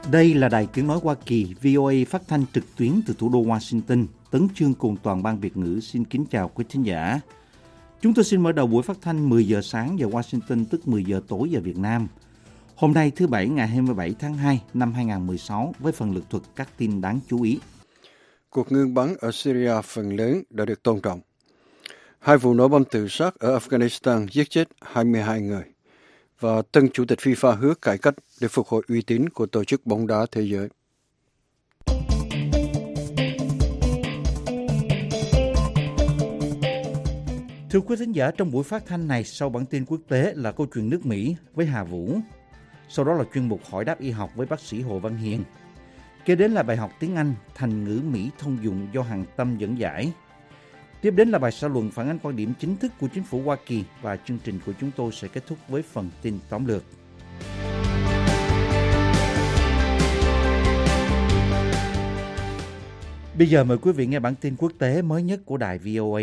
Đây là Đài Tiếng Nói Hoa Kỳ, VOA phát thanh trực tuyến từ thủ đô Washington. Tấn Chương cùng toàn ban Việt ngữ xin kính chào quý thính giả. Chúng tôi xin mở đầu buổi phát thanh 10 giờ sáng giờ Washington, tức 10 giờ tối giờ Việt Nam. Hôm nay thứ Bảy ngày 27 tháng 2 năm 2016 với phần lược thuật các tin đáng chú ý. Cuộc ngưng bắn ở Syria phần lớn đã được tôn trọng. 2 vụ nổ bom tự sát ở Afghanistan giết chết 22 người. Và tân chủ tịch FIFA hứa cải cách để phục hồi uy tín của tổ chức bóng đá thế giới. Thưa quý thính giả, trong buổi phát thanh này, sau bản tin quốc tế là câu chuyện nước Mỹ với Hà Vũ. Sau đó là chuyên mục hỏi đáp y học với bác sĩ Hồ Văn Hiền. Kế đến là bài học tiếng Anh, thành ngữ Mỹ thông dụng do Hằng Tâm dẫn giải. Tiếp đến là bài xã luận phản ánh quan điểm chính thức của chính phủ Hoa Kỳ và chương trình của chúng tôi sẽ kết thúc với phần tin tóm lược. Bây giờ mời quý vị nghe bản tin quốc tế mới nhất của đài VOA.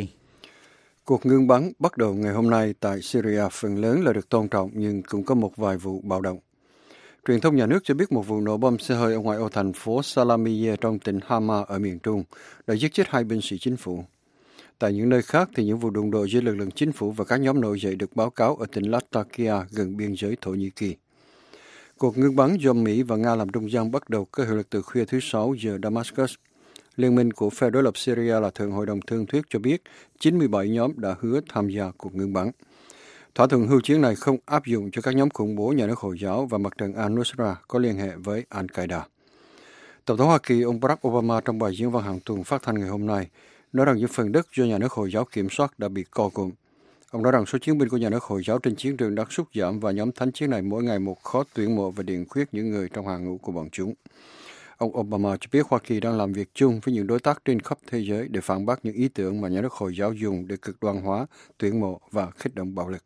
Cuộc ngưng bắn bắt đầu ngày hôm nay tại Syria phần lớn là được tôn trọng nhưng cũng có một vài vụ bạo động. Truyền thông nhà nước cho biết một vụ nổ bom xe hơi ở ngoại ô thành phố Salamiyeh trong tỉnh Hama ở miền Trung đã giết chết 2 binh sĩ chính phủ. Tại những nơi khác thì những vụ đụng độ giữa lực lượng chính phủ và các nhóm nổi dậy được báo cáo ở tỉnh Latakia gần biên giới Thổ Nhĩ Kỳ. Cuộc ngưng bắn do Mỹ và Nga làm trung gian bắt đầu có hiệu lực từ khuya thứ Sáu giờ Damascus. Liên minh của phe đối lập Syria là Thượng Hội đồng Thương thuyết cho biết 97 nhóm đã hứa tham gia cuộc ngưng bắn. Thỏa thuận hưu chiến này không áp dụng cho các nhóm khủng bố nhà nước Hồi giáo và mặt trận Al-Nusra có liên hệ với Al-Qaeda. Tổng thống Hoa Kỳ ông Barack Obama trong bài diễn văn hàng tuần phát thanh ngày hôm nay nói rằng những phần đất do nhà nước Hồi giáo kiểm soát đã bị co cụm. Ông nói rằng số chiến binh của nhà nước Hồi giáo trên chiến trường đã sút giảm và nhóm thánh chiến này mỗi ngày một khó tuyển mộ và điền khuyết những người trong hàng ngũ của bọn chúng. Ông Obama cho biết Hoa Kỳ đang làm việc chung với những đối tác trên khắp thế giới để phản bác những ý tưởng mà nhà nước Hồi giáo dùng để cực đoan hóa, tuyển mộ và khích động bạo lực.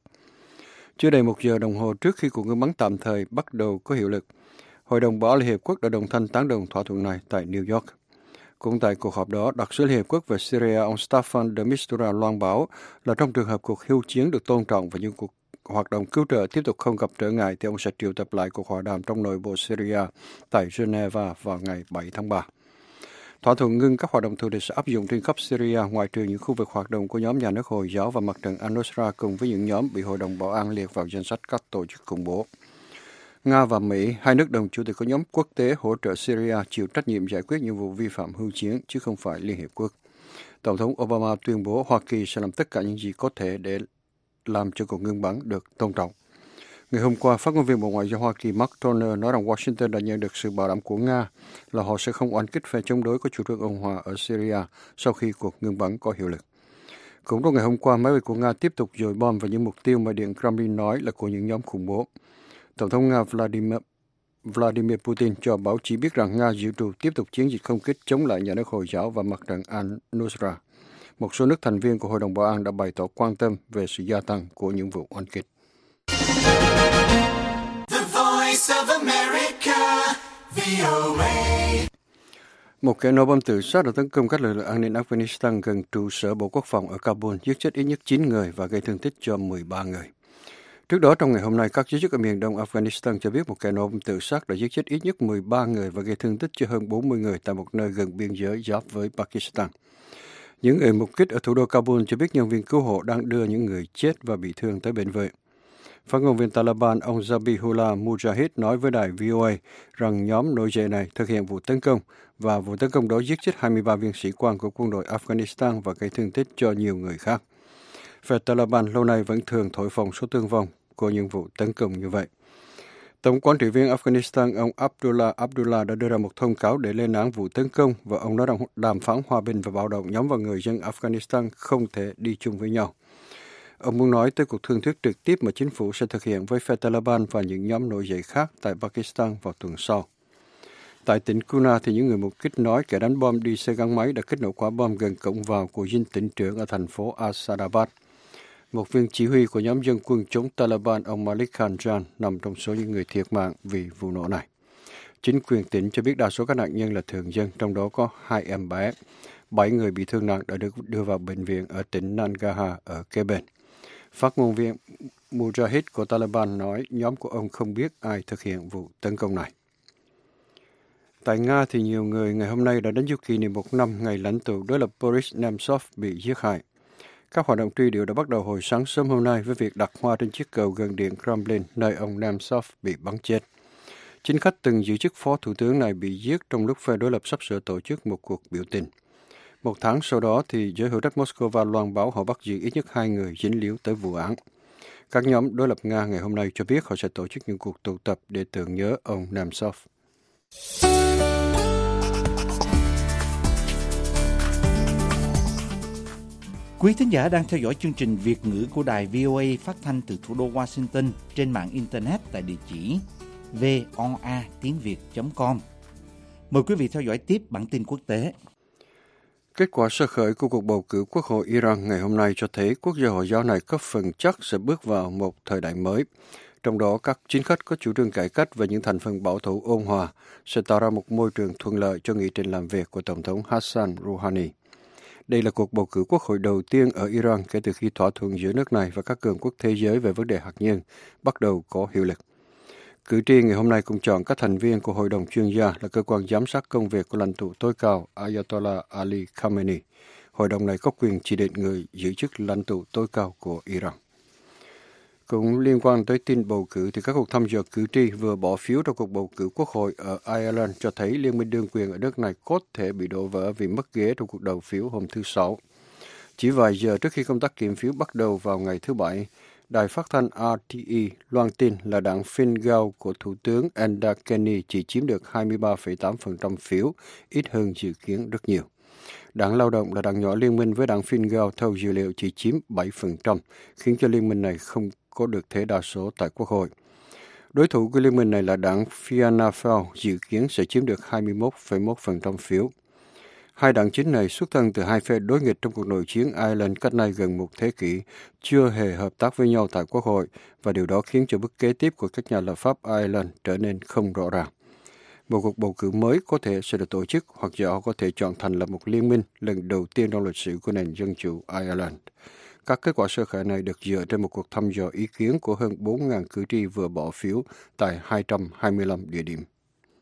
Chưa đầy 1 giờ đồng hồ trước khi cuộc ngưng bắn tạm thời bắt đầu có hiệu lực, Hội đồng Bảo an Liên Hiệp Quốc đã đồng thanh tán đồng thỏa thuận này tại New York. Cũng tại cuộc họp đó, đặc sứ Liên Hiệp Quốc về Syria ông Staffan de Mistura loan báo là trong trường hợp cuộc hưu chiến được tôn trọng và những cuộc hoạt động cứu trợ tiếp tục không gặp trở ngại thì ông sẽ triệu tập lại cuộc hòa đàm trong nội bộ Syria tại Geneva vào ngày 7 tháng 3. Thỏa thuận ngưng các hoạt động thù địch sẽ áp dụng trên khắp Syria ngoại trừ những khu vực hoạt động của nhóm nhà nước Hồi giáo và mặt trận Al-Nusra cùng với những nhóm bị Hội đồng Bảo an liệt vào danh sách các tổ chức khủng bố. Nga và Mỹ, hai nước đồng chủ tịch của nhóm quốc tế hỗ trợ Syria chịu trách nhiệm giải quyết những vụ vi phạm hưu chiến chứ không phải Liên Hiệp Quốc. Tổng thống Obama tuyên bố Hoa Kỳ sẽ làm tất cả những gì có thể để làm cho cuộc ngưng bắn được tôn trọng. Ngày hôm qua, phát ngôn viên Bộ Ngoại giao Hoa Kỳ Mark Toner nói rằng Washington đã nhận được sự bảo đảm của Nga là họ sẽ không oanh kích phe chống đối có chủ trương ôn hòa ở Syria sau khi cuộc ngưng bắn có hiệu lực. Cũng trong ngày hôm qua, máy bay của Nga tiếp tục dội bom vào những mục tiêu mà Điện Kremlin nói là của những nhóm khủng bố. Tổng thống Nga Vladimir Putin cho báo chí biết rằng Nga dự trù tiếp tục chiến dịch không kích chống lại nhà nước Hồi giáo và mặt trận Al-Nusra. Một số nước thành viên của Hội đồng Bảo an đã bày tỏ quan tâm về sự gia tăng của những vụ oanh kích. Một kẻ nổ bom tự sát đã tấn công các lực lượng an ninh Afghanistan gần trụ sở Bộ Quốc phòng ở Kabul, giết chết ít nhất 9 người và gây thương tích cho 13 người. Trước đó, trong ngày hôm nay, các giới chức ở miền đông Afghanistan cho biết một kẻ nổ bom tự sát đã giết chết ít nhất 13 người và gây thương tích cho hơn 40 người tại một nơi gần biên giới giáp với Pakistan. Những người mục kích ở thủ đô Kabul cho biết nhân viên cứu hộ đang đưa những người chết và bị thương tới bệnh viện. Phát ngôn viên Taliban ông Zabihullah Mujahid nói với đài VOA rằng nhóm nổi dậy này thực hiện vụ tấn công và vụ tấn công đó giết chết 23 viên sĩ quan của quân đội Afghanistan và gây thương tích cho nhiều người khác. Phe Taliban lâu nay vẫn thường thổi phồng số thương vong của những vụ tấn công như vậy. Tổng quản trị viên Afghanistan ông Abdullah đã đưa ra một thông cáo để lên án vụ tấn công và ông nói rằng đàm phán hòa bình và bạo động nhắm vào người dân Afghanistan không thể đi chung với nhau. Ông muốn nói tới cuộc thương thuyết trực tiếp mà chính phủ sẽ thực hiện với phe Taliban và những nhóm nổi dậy khác tại Pakistan vào tuần sau. Tại tỉnh Kuna thì những người mục kích nói kẻ đánh bom đi xe gắn máy đã kích nổ quả bom gần cổng vào của dinh tỉnh trưởng ở thành phố Asadabad. Một viên chỉ huy của nhóm dân quân chống Taliban ông Malik Khan Jan nằm trong số những người thiệt mạng vì vụ nổ này. Chính quyền tỉnh cho biết đa số các nạn nhân là thường dân, trong đó có 2 em bé. 7 người bị thương nặng đã được đưa vào bệnh viện ở tỉnh Nangarhar ở kế bên. Phát ngôn viên Mujahid của Taliban nói nhóm của ông không biết ai thực hiện vụ tấn công này. Tại Nga thì nhiều người ngày hôm nay đã đến dấu kỷ niệm 1 năm ngày lãnh tụ đối lập Boris Nemtsov bị giết hại. Các hoạt động truy điệu đã bắt đầu hồi sáng sớm hôm nay với việc đặt hoa trên chiếc cầu gần điện Kremlin nơi ông Nemtsov bị bắn chết. Chính khách từng giữ chức phó thủ tướng này bị giết trong lúc phe đối lập sắp sửa tổ chức một cuộc biểu tình. Một tháng sau đó thì giới hữu trách Moscow loan báo họ bắt giữ ít nhất 2 người dính líu tới vụ án. Các nhóm đối lập Nga ngày hôm nay cho biết họ sẽ tổ chức những cuộc tụ tập để tưởng nhớ ông Nemtsov. Quý thính giả đang theo dõi chương trình Việt ngữ của đài VOA phát thanh từ thủ đô Washington trên mạng Internet tại địa chỉ voa.tiếng.việt.com. Mời quý vị theo dõi tiếp bản tin quốc tế. Kết quả sơ khởi của cuộc bầu cử Quốc hội Iran ngày hôm nay cho thấy quốc gia Hồi giáo này có phần chắc sẽ bước vào một thời đại mới. Trong đó, các chính khách có chủ trương cải cách và những thành phần bảo thủ ôn hòa sẽ tạo ra một môi trường thuận lợi cho nghị trình làm việc của Tổng thống Hassan Rouhani. Đây là cuộc bầu cử quốc hội đầu tiên ở Iran kể từ khi thỏa thuận giữa nước này và các cường quốc thế giới về vấn đề hạt nhân bắt đầu có hiệu lực. Cử tri ngày hôm nay cũng chọn các thành viên của Hội đồng chuyên gia là cơ quan giám sát công việc của lãnh tụ tối cao Ayatollah Ali Khamenei. Hội đồng này có quyền chỉ định người giữ chức lãnh tụ tối cao của Iran. Cũng liên quan tới tin bầu cử thì các cuộc thăm dò cử tri vừa bỏ phiếu trong cuộc bầu cử quốc hội ở Ireland cho thấy liên minh đương quyền ở nước này có thể bị đổ vỡ vì mất ghế trong cuộc đầu phiếu hôm thứ Sáu. Chỉ vài giờ trước khi công tác kiểm phiếu bắt đầu vào ngày thứ Bảy, đài phát thanh RTE loan tin là đảng Fine Gael của Thủ tướng Enda Kenny chỉ chiếm được 23,8% phiếu, ít hơn dự kiến rất nhiều. Đảng Lao động là đảng nhỏ liên minh với đảng Fine Gael theo dữ liệu chỉ chiếm 7%, khiến cho liên minh này không có được thế đa số tại Quốc hội. Đối thủ của liên minh này là đảng Fianna Fáil dự kiến sẽ chiếm được 21,1% phiếu. Hai đảng chính này xuất thân từ hai phe đối nghịch trong cuộc nội chiến Ireland cách nay gần một thế kỷ, chưa hề hợp tác với nhau tại Quốc hội, và điều đó khiến cho bước kế tiếp của các nhà lập pháp Ireland trở nên không rõ ràng. Một cuộc bầu cử mới có thể sẽ được tổ chức hoặc giờ họ có thể chọn thành lập một liên minh lần đầu tiên trong lịch sử của nền dân chủ Ireland. Các kết quả sơ khởi này được dựa trên một cuộc thăm dò ý kiến của hơn 4.000 cử tri vừa bỏ phiếu tại 225 địa điểm.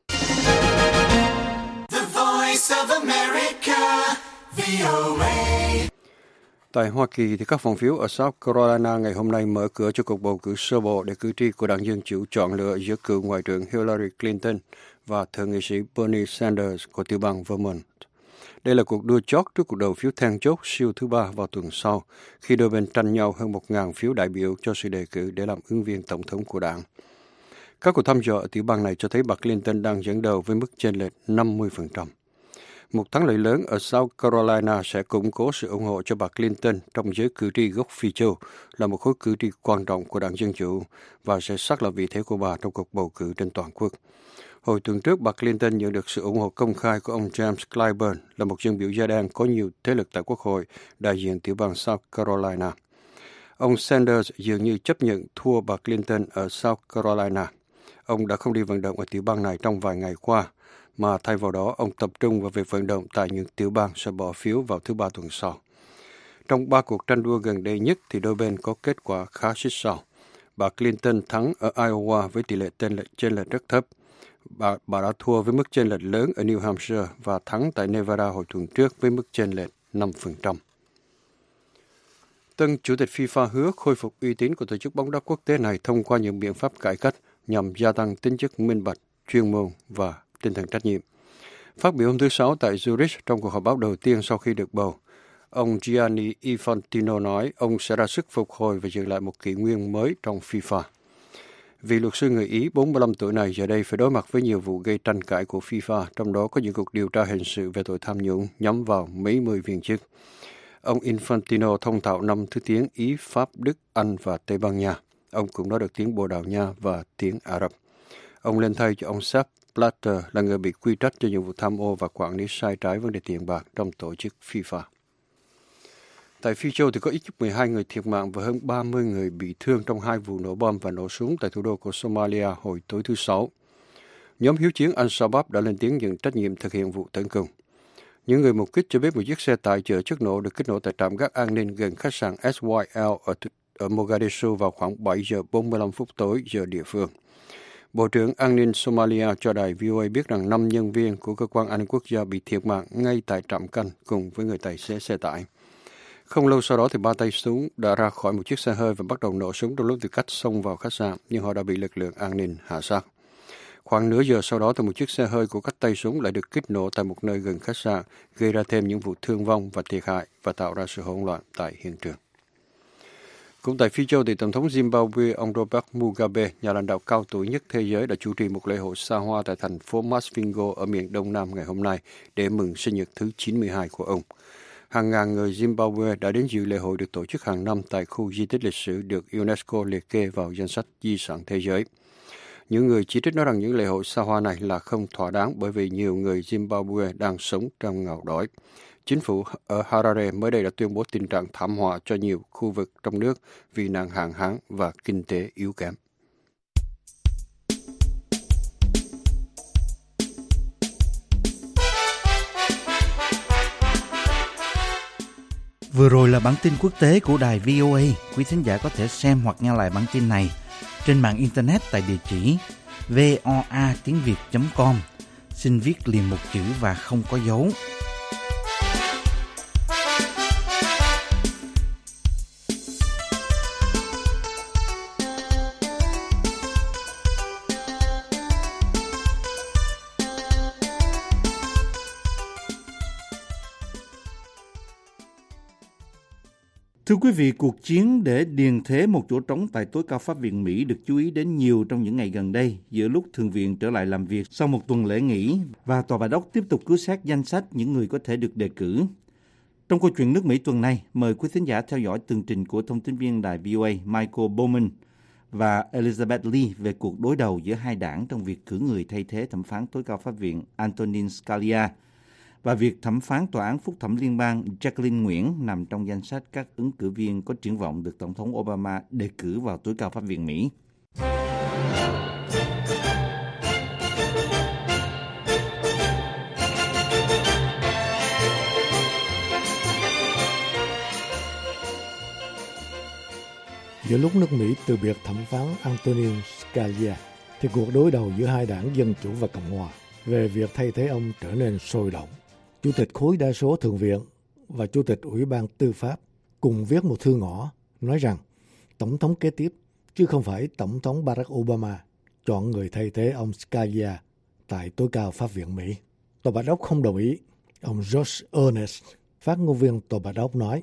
Tại Hoa Kỳ, thì các phòng phiếu ở South Carolina ngày hôm nay mở cửa cho cuộc bầu cử sơ bộ để cử tri của Đảng Dân Chủ chọn lựa giữa cựu Ngoại trưởng Hillary Clinton và Thượng nghị sĩ Bernie Sanders của tiểu bang Vermont. Đây là cuộc đua chót trước cuộc đầu phiếu then chốt siêu thứ ba vào tuần sau, khi đôi bên tranh nhau hơn 1.000 phiếu đại biểu cho sự đề cử để làm ứng viên tổng thống của đảng. Các cuộc thăm dò ở tiểu bang này cho thấy bà Clinton đang dẫn đầu với mức chênh lệch 50%. Một thắng lợi lớn ở South Carolina sẽ củng cố sự ủng hộ cho bà Clinton trong giới cử tri gốc Phi Châu, là một khối cử tri quan trọng của Đảng Dân Chủ, và sẽ xác lập vị thế của bà trong cuộc bầu cử trên toàn quốc. Hồi tuần trước, bà Clinton nhận được sự ủng hộ công khai của ông James Clyburn, là một dân biểu da đen có nhiều thế lực tại Quốc hội, đại diện tiểu bang South Carolina. Ông Sanders dường như chấp nhận thua bà Clinton ở South Carolina. Ông đã không đi vận động ở tiểu bang này trong vài ngày qua, mà thay vào đó ông tập trung vào việc vận động tại những tiểu bang sẽ bỏ phiếu vào thứ Ba tuần sau. Trong 3 cuộc tranh đua gần đây nhất thì đôi bên có kết quả khá xích sao. Bà Clinton thắng ở Iowa với tỷ lệ chênh lệch rất thấp. Bà đã thua với mức chênh lệch lớn ở New Hampshire và thắng tại Nevada hồi tuần trước với mức chênh lệch 5%. Tân Chủ tịch FIFA hứa khôi phục uy tín của tổ chức bóng đá quốc tế này thông qua những biện pháp cải cách nhằm gia tăng tính chất minh bạch, chuyên môn và tinh thần trách nhiệm. Phát biểu hôm thứ Sáu tại Zurich trong cuộc họp báo đầu tiên sau khi được bầu, ông Gianni Infantino nói ông sẽ ra sức phục hồi và dựng lại một kỷ nguyên mới trong FIFA. Vị luật sư người Ý 45 tuổi này giờ đây phải đối mặt với nhiều vụ gây tranh cãi của FIFA, trong đó có những cuộc điều tra hình sự về tội tham nhũng nhắm vào mấy mươi viên chức. Ông Infantino thông thạo 5 thứ tiếng Ý, Pháp, Đức, Anh và Tây Ban Nha. Ông cũng nói được tiếng Bồ Đào Nha và tiếng Ả Rập. Ông lên thay cho ông Sepp Blatter là người bị quy trách cho những vụ tham ô và quản lý sai trái vấn đề tiền bạc trong tổ chức FIFA. Tại Phi Châu thì có ít nhất 12 người thiệt mạng và hơn 30 người bị thương trong 2 vụ nổ bom và nổ súng tại thủ đô của Somalia hồi tối thứ Sáu. Nhóm hiếu chiến Al-Shabaab đã lên tiếng nhận trách nhiệm thực hiện vụ tấn công. Những người mục kích cho biết một chiếc xe tải chở chất nổ được kích nổ tại trạm gác an ninh gần khách sạn SYL ở Mogadishu vào khoảng 7 giờ 45 phút tối giờ địa phương. Bộ trưởng An ninh Somalia cho đài VOA biết rằng 5 nhân viên của cơ quan an ninh quốc gia bị thiệt mạng ngay tại trạm canh cùng với người tài xế xe tải. Không lâu sau đó thì 3 tay súng đã ra khỏi một chiếc xe hơi và bắt đầu nổ súng trong lúc tìm cách xông vào khách sạn, nhưng họ đã bị lực lượng an ninh hạ sát. Khoảng nửa giờ sau đó thì một chiếc xe hơi của các tay súng lại được kích nổ tại một nơi gần khách sạn, gây ra thêm những vụ thương vong và thiệt hại và tạo ra sự hỗn loạn tại hiện trường. Cũng tại Phi Châu, thì Tổng thống Zimbabwe ông Robert Mugabe, nhà lãnh đạo cao tuổi nhất thế giới, đã chủ trì một lễ hội xa hoa tại thành phố Masvingo ở miền Đông Nam ngày hôm nay để mừng sinh nhật thứ 92 của ông. Hàng ngàn người Zimbabwe đã đến dự lễ hội được tổ chức hàng năm tại khu di tích lịch sử được UNESCO liệt kê vào danh sách di sản thế giới. Những người chỉ trích nói rằng những lễ hội xa hoa này là không thỏa đáng bởi vì nhiều người Zimbabwe đang sống trong nghèo đói. Chính phủ ở Harare mới đây đã tuyên bố tình trạng thảm họa cho nhiều khu vực trong nước vì nạn hạn hán và kinh tế yếu kém. Vừa rồi là bản tin quốc tế của đài VOA. Quý thính giả có thể xem hoặc nghe lại bản tin này trên mạng Internet tại địa chỉ voa.tiếng.com. Xin viết liền một chữ và không có dấu. Thưa quý vị, cuộc chiến để điền thế một chỗ trống tại tối cao pháp viện Mỹ được chú ý đến nhiều trong những ngày gần đây, giữa lúc Thượng viện trở lại làm việc sau một tuần lễ nghỉ và Tòa Bạch Ốc tiếp tục cứu xét danh sách những người có thể được đề cử. Trong câu chuyện nước Mỹ tuần này, mời quý thính giả theo dõi tường trình của thông tin viên đài VOA Michael Bowman và Elizabeth Lee về cuộc đối đầu giữa hai đảng trong việc cử người thay thế thẩm phán tối cao pháp viện Antonin Scalia và việc thẩm phán tòa án phúc thẩm liên bang Jacqueline Nguyễn nằm trong danh sách các ứng cử viên có triển vọng được Tổng thống Obama đề cử vào tối cao pháp viện Mỹ. Giữa lúc nước Mỹ từ biệt thẩm phán Antonin Scalia, thì cuộc đối đầu giữa hai đảng Dân Chủ và Cộng Hòa về việc thay thế ông trở nên sôi động. Chủ tịch khối đa số Thượng viện và Chủ tịch Ủy ban Tư pháp cùng viết một thư ngỏ nói rằng Tổng thống kế tiếp, chứ không phải Tổng thống Barack Obama, chọn người thay thế ông Scalia tại tối cao pháp viện Mỹ. Tòa Bạch Ốc không đồng ý. Ông Josh Earnest, phát ngôn viên Tòa Bạch Ốc nói,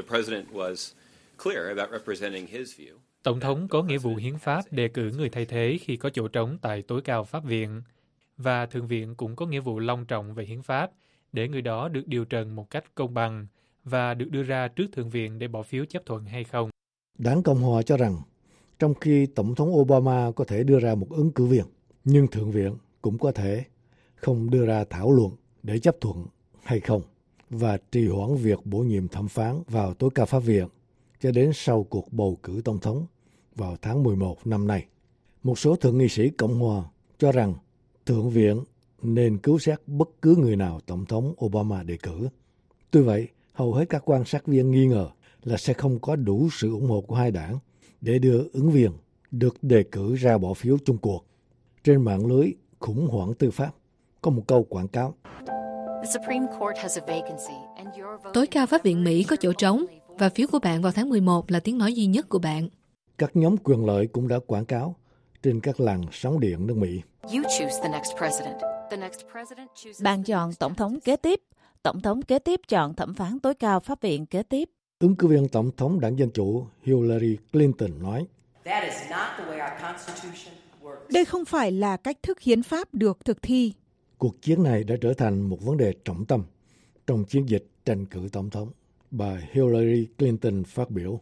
Tổng thống có nghĩa vụ hiến pháp đề cử người thay thế khi có chỗ trống tại tối cao pháp viện, và Thượng viện cũng có nghĩa vụ long trọng về hiến pháp để người đó được điều trần một cách công bằng và được đưa ra trước Thượng viện để bỏ phiếu chấp thuận hay không. Đảng Cộng Hòa cho rằng trong khi Tổng thống Obama có thể đưa ra một ứng cử viên, nhưng Thượng viện cũng có thể không đưa ra thảo luận để chấp thuận hay không và trì hoãn việc bổ nhiệm thẩm phán vào tối cao pháp viện cho đến sau cuộc bầu cử tổng thống vào tháng 11 năm nay. Một số thượng nghị sĩ Cộng Hòa cho rằng Thượng viện nên cứu xét bất cứ người nào Tổng thống Obama đề cử. Tuy vậy, hầu hết các quan sát viên nghi ngờ là sẽ không có đủ sự ủng hộ của hai đảng để đưa ứng viên được đề cử ra bỏ phiếu chung cuộc. Trên mạng lưới khủng hoảng tư pháp có một câu quảng cáo. Tối cao pháp viện Mỹ có chỗ trống và phiếu của bạn vào tháng 11 là tiếng nói duy nhất của bạn. Các nhóm quyền lợi cũng đã quảng cáo trên các làn sóng điện nước Mỹ. Bạn chọn tổng thống kế tiếp. Tổng thống kế tiếp chọn thẩm phán tối cao pháp viện kế tiếp. Ứng cử viên tổng thống đảng Dân Chủ Hillary Clinton nói, đây không phải là cách thức hiến pháp được thực thi. Cuộc chiến này đã trở thành một vấn đề trọng tâm trong chiến dịch tranh cử tổng thống. Bà Hillary Clinton phát biểu,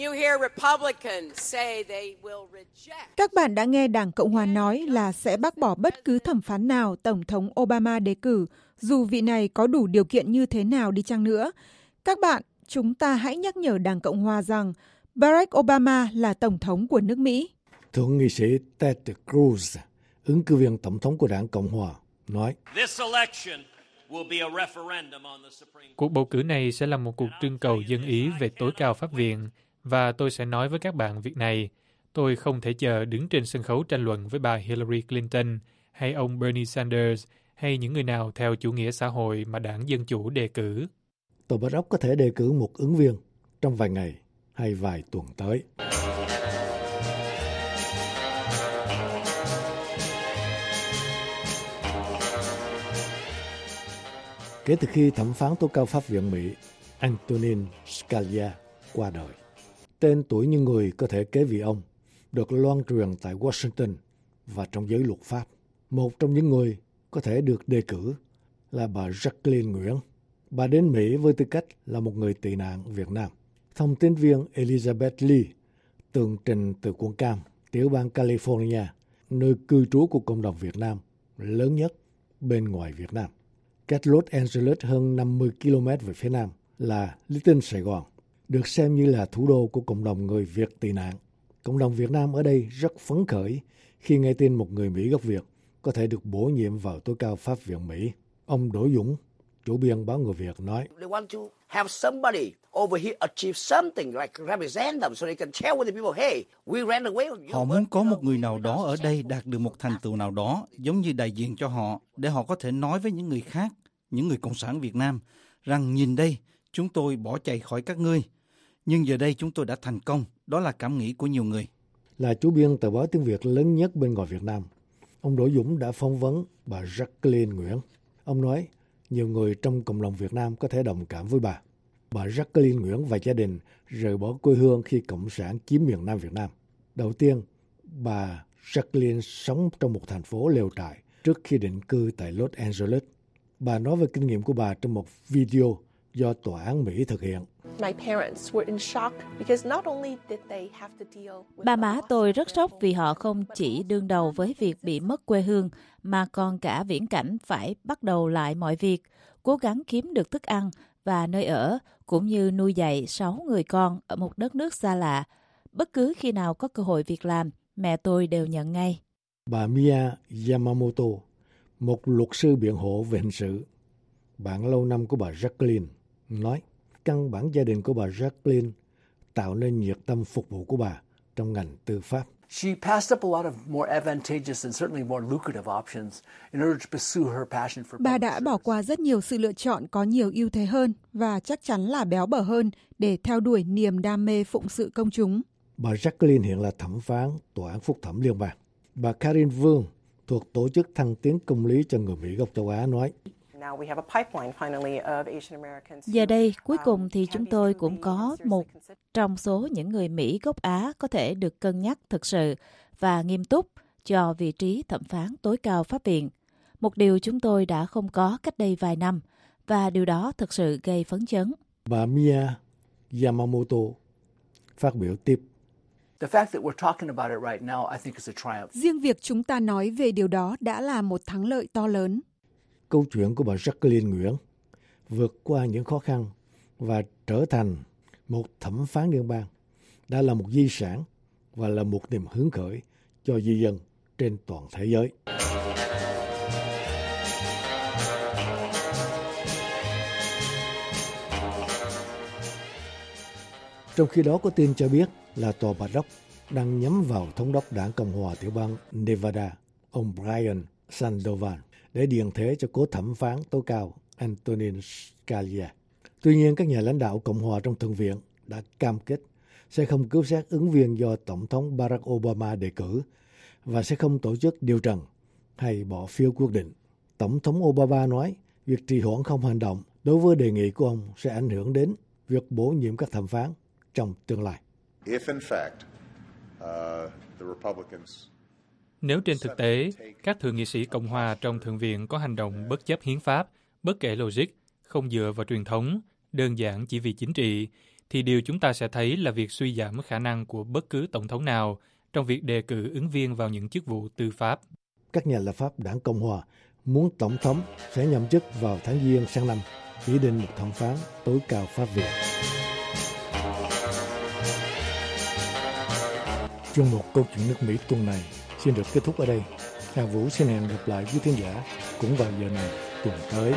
các bạn đã nghe Đảng Cộng Hòa nói là sẽ bác bỏ bất cứ thẩm phán nào Tổng thống Obama đề cử, dù vị này có đủ điều kiện như thế nào đi chăng nữa. Các bạn, chúng ta hãy nhắc nhở Đảng Cộng Hòa rằng Barack Obama là Tổng thống của nước Mỹ. Thượng nghị sĩ Ted Cruz, ứng cử viên Tổng thống của Đảng Cộng Hòa, nói, cuộc bầu cử này sẽ là một cuộc trưng cầu dân ý về tối cao pháp viện, và tôi sẽ nói với các bạn việc này. Tôi không thể chờ đứng trên sân khấu tranh luận với bà Hillary Clinton hay ông Bernie Sanders hay những người nào theo chủ nghĩa xã hội mà đảng Dân Chủ đề cử. Tòa Bạch Ốc có thể đề cử một ứng viên trong vài ngày hay vài tuần tới. Kể từ khi thẩm phán tối cao Pháp viện Mỹ Antonin Scalia qua đời, tên tuổi như người có thể kế vị ông được loan truyền tại Washington và trong giới luật pháp. Một trong những người có thể được đề cử là bà Jacqueline Nguyễn. Bà đến Mỹ với tư cách là một người tị nạn Việt Nam. Thông tin viên Elizabeth Lee tường trình từ quận Cam, tiểu bang California, nơi cư trú của cộng đồng Việt Nam lớn nhất bên ngoài Việt Nam. Cách Los Angeles hơn 50 km về phía nam là Little Sài Gòn, được xem như là thủ đô của cộng đồng người Việt tị nạn. Cộng đồng Việt Nam ở đây rất phấn khởi khi nghe tin một người Mỹ gốc Việt có thể được bổ nhiệm vào tối cao Pháp viện Mỹ. Ông Đỗ Dũng, chủ biên báo Người Việt nói: have somebody over here achieve something like represent them so they can tell the people, hey, we ran away. Họ muốn có một người nào đó ở đây đạt được một thành tựu nào đó giống như đại diện cho họ, để họ có thể nói với những người khác, những người Cộng sản Việt Nam, rằng nhìn đây, chúng tôi bỏ chạy khỏi các ngươi. Nhưng giờ đây chúng tôi đã thành công. Đó là cảm nghĩ của nhiều người. Là chủ biên tờ báo tiếng Việt lớn nhất bên ngoài Việt Nam, ông Đỗ Dũng đã phỏng vấn bà Jacqueline Nguyễn. Ông nói nhiều người trong cộng đồng Việt Nam có thể đồng cảm với bà. Bà Jacqueline Nguyễn và gia đình rời bỏ quê hương khi Cộng sản chiếm miền Nam Việt Nam. Đầu tiên, bà Jacqueline sống trong một thành phố lều trại trước khi định cư tại Los Angeles. Bà nói về kinh nghiệm của bà trong một video do tòa án Mỹ thực hiện. Ba má tôi rất sốc vì họ không chỉ đương đầu với việc bị mất quê hương, mà còn cả viễn cảnh phải bắt đầu lại mọi việc, cố gắng kiếm được thức ăn và nơi ở, cũng như nuôi dạy 6 người con ở một đất nước xa lạ. Bất cứ khi nào có cơ hội việc làm, mẹ tôi đều nhận ngay. Bà Mia Yamamoto, một luật sư biện hộ về hình sự, bạn lâu năm của bà Jacqueline, nói căn bản gia đình của bà Jacqueline tạo nên nhiệt tâm phục vụ của bà trong ngành tư pháp. She passed up a lot of more advantageous and certainly more lucrative options in order to pursue her passion for. Bà đã bỏ qua rất nhiều sự lựa chọn có nhiều ưu thế hơn và chắc chắn là béo bở hơn để theo đuổi niềm đam mê phụng sự công chúng. Bà Jacqueline hiện là thẩm phán tòa án phúc thẩm liên bang. Bà Karin Vương thuộc tổ chức thăng tiến công lý cho người Mỹ gốc châu Á nói: Giờ đây, cuối cùng thì chúng tôi cũng có một trong số những người Mỹ gốc Á có thể được cân nhắc thực sự và nghiêm túc cho vị trí thẩm phán tối cao Pháp viện. Một điều chúng tôi đã không có cách đây vài năm, và điều đó thực sự gây phấn chấn. Bà Mia Yamamoto phát biểu tiếp: Riêng việc chúng ta nói về điều đó đã là một thắng lợi to lớn. Câu chuyện của bà Jacqueline Nguyễn vượt qua những khó khăn và trở thành một thẩm phán liên bang đã là một di sản và là một niềm hứng khởi cho di dân trên toàn thế giới. Trong khi đó, có tin cho biết là tòa Bạch Ốc đang nhắm vào thống đốc đảng Cộng hòa tiểu bang Nevada, ông Brian Sandoval, để điền thế cho cố thẩm phán tối cao Antonin Scalia. Tuy nhiên, các nhà lãnh đạo Cộng hòa trong Thượng viện đã cam kết sẽ không cứu xét ứng viên do Tổng thống Barack Obama đề cử và sẽ không tổ chức điều trần hay bỏ phiếu quyết định. Tổng thống Obama nói việc trì hoãn không hành động đối với đề nghị của ông sẽ ảnh hưởng đến việc bổ nhiệm các thẩm phán trong tương lai. Nếu trên thực tế, các thượng nghị sĩ Cộng hòa trong Thượng viện có hành động bất chấp hiến pháp, bất kể logic, không dựa vào truyền thống, đơn giản chỉ vì chính trị, thì điều chúng ta sẽ thấy là việc suy giảm khả năng của bất cứ tổng thống nào trong việc đề cử ứng viên vào những chức vụ tư pháp. Các nhà lập pháp đảng Cộng hòa muốn tổng thống sẽ nhậm chức vào tháng Giêng sang năm, chỉ định một thẩm phán tối cao Pháp viện. Chuyên mục Câu chuyện nước Mỹ tuần này xin được kết thúc ở đây. Hà Vũ xin hẹn gặp lại quý khán giả cũng vào giờ này tuần tới.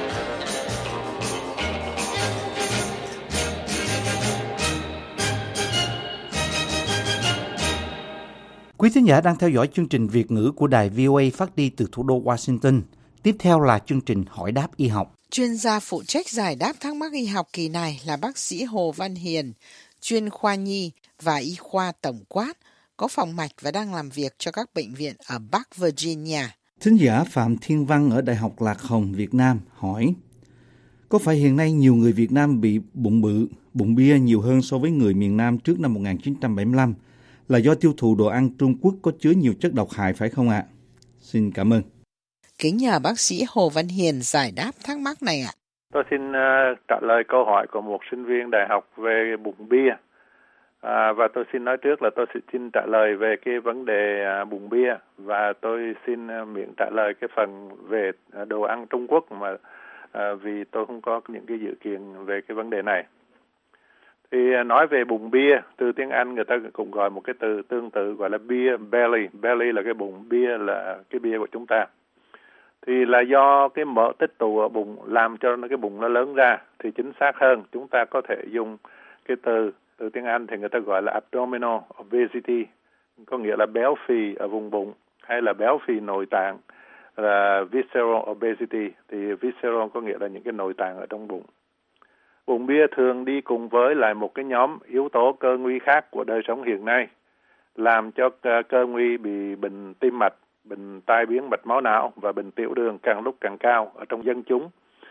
Quý thính giả đang theo dõi chương trình Việt ngữ của đài VOA phát đi từ thủ đô Washington. Tiếp theo là chương trình Hỏi đáp y học. Chuyên gia phụ trách giải đáp thắc mắc y học kỳ này là bác sĩ Hồ Văn Hiền, chuyên khoa nhi và y khoa tổng quát, có phòng mạch và đang làm việc cho các bệnh viện ở Bắc Virginia. Thính giả Phạm Thiên Văn ở Đại học Lạc Hồng, Việt Nam hỏi: có phải hiện nay nhiều người Việt Nam bị bụng bự, bụng bia nhiều hơn so với người miền Nam trước năm 1975 là do tiêu thụ đồ ăn Trung Quốc có chứa nhiều chất độc hại phải không ạ? Xin cảm ơn. Kính nhờ bác sĩ Hồ Văn Hiền giải đáp thắc mắc này ạ. Tôi xin trả lời câu hỏi của một sinh viên đại học về bụng bia. Và tôi xin nói trước là tôi xin trả lời về cái vấn đề bụng bia, và tôi xin miễn trả lời cái phần về đồ ăn Trung Quốc mà vì tôi không có những cái dự kiến về cái vấn đề này. Thì nói về bụng bia, từ tiếng Anh người ta cũng gọi một cái từ tương tự gọi là beer belly. Belly là cái bụng, bia là cái bia của chúng ta. Thì là do cái mỡ tích tụ ở bụng làm cho cái bụng nó lớn ra. Thì chính xác hơn, chúng ta có thể dùng cái từ tiếng Anh thì người ta gọi là abdominal obesity, có nghĩa là béo phì ở vùng bụng, hay là béo phì nội tạng là visceral obesity. Thì visceral có nghĩa là những cái nội tạng ở trong bụng. Bụng bia thường đi cùng với lại một cái nhóm yếu tố cơ nguy khác của đời sống hiện nay, làm cho cơ nguy bị bệnh tim mạch, bệnh tai biến mạch máu não và bệnh tiểu đường càng lúc càng cao ở trong dân chúng,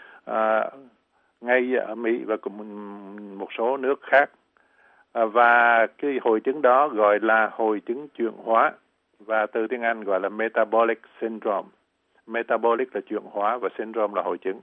ngay ở Mỹ và cùng một số nước khác. Và cái hội chứng đó gọi là hội chứng chuyển hóa, và từ tiếng Anh gọi là metabolic syndrome. Metabolic là chuyển hóa và syndrome là hội chứng.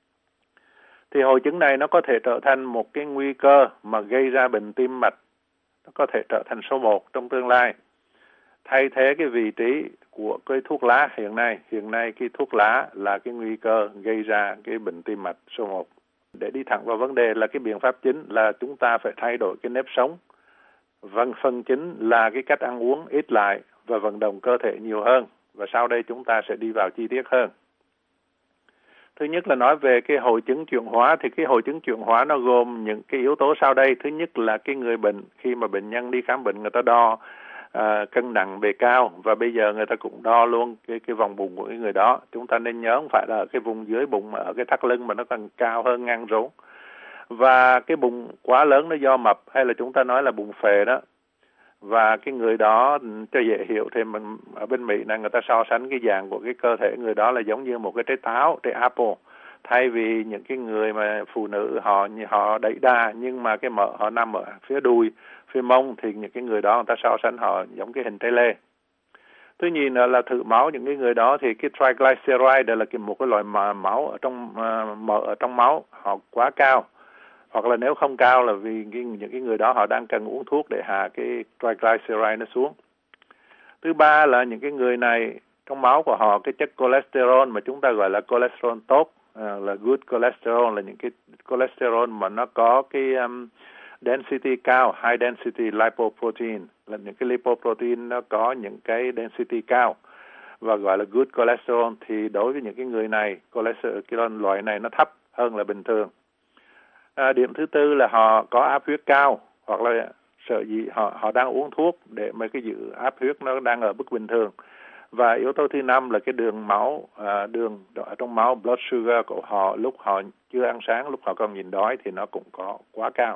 Thì hội chứng này nó có thể trở thành một cái nguy cơ mà gây ra bệnh tim mạch, nó có thể trở thành số 1 trong tương lai, thay thế cái vị trí của cái thuốc lá hiện nay. Hiện nay cái thuốc lá là cái nguy cơ gây ra cái bệnh tim mạch số 1. Để đi thẳng vào vấn đề là cái biện pháp chính là chúng ta phải thay đổi cái nếp sống. Phần chính là cái cách ăn uống ít lại và vận động cơ thể nhiều hơn. Và sau đây chúng ta sẽ đi vào chi tiết hơn. Thứ nhất là nói về cái hội chứng chuyển hóa, thì cái hội chứng chuyển hóa nó gồm những cái yếu tố sau đây. Thứ nhất là cái người bệnh, khi mà bệnh nhân đi khám bệnh người ta đo cân nặng bề cao, và bây giờ người ta cũng đo luôn cái vòng bụng của cái người đó. Chúng ta nên nhớ không phải là ở cái vùng dưới bụng mà ở cái thắt lưng mà nó còn cao hơn ngang rốn. Và cái bụng quá lớn nó do mập, hay là chúng ta nói là bụng phệ đó. Và cái người đó cho dễ hiểu thì mình ở bên Mỹ này người ta so sánh cái dạng của cái cơ thể người đó là giống như một cái trái táo, trái apple. Thay vì những cái người mà phụ nữ họ đẩy đà nhưng mà cái mỡ họ nằm ở phía đùi, phía mông, thì những cái người đó người ta so sánh họ giống cái hình trái lê. Thứ nhì là thử máu những cái người đó thì cái triglyceride, đây là một cái loại máu ở trong mỡ ở trong máu họ quá cao, hoặc là nếu không cao là vì những cái người đó họ đang cần uống thuốc để hạ cái triglyceride nó xuống. Thứ ba là những cái người này trong máu của họ cái chất cholesterol mà chúng ta gọi là cholesterol tốt, là good cholesterol, là những cái cholesterol mà nó có cái density cao, high density lipoprotein, là những cái lipoprotein nó có những cái density cao và gọi là good cholesterol. Thì đối với những cái người này, cholesterol loại này nó thấp hơn là bình thường. Điểm thứ tư là họ có áp huyết cao, hoặc là sợ gì họ đang uống thuốc để mà cái giữ áp huyết nó đang ở mức bình thường. Và yếu tố thứ năm là cái đường máu, đường ở trong máu, blood sugar của họ lúc họ chưa ăn sáng, lúc họ còn nhìn đói thì nó cũng có quá cao.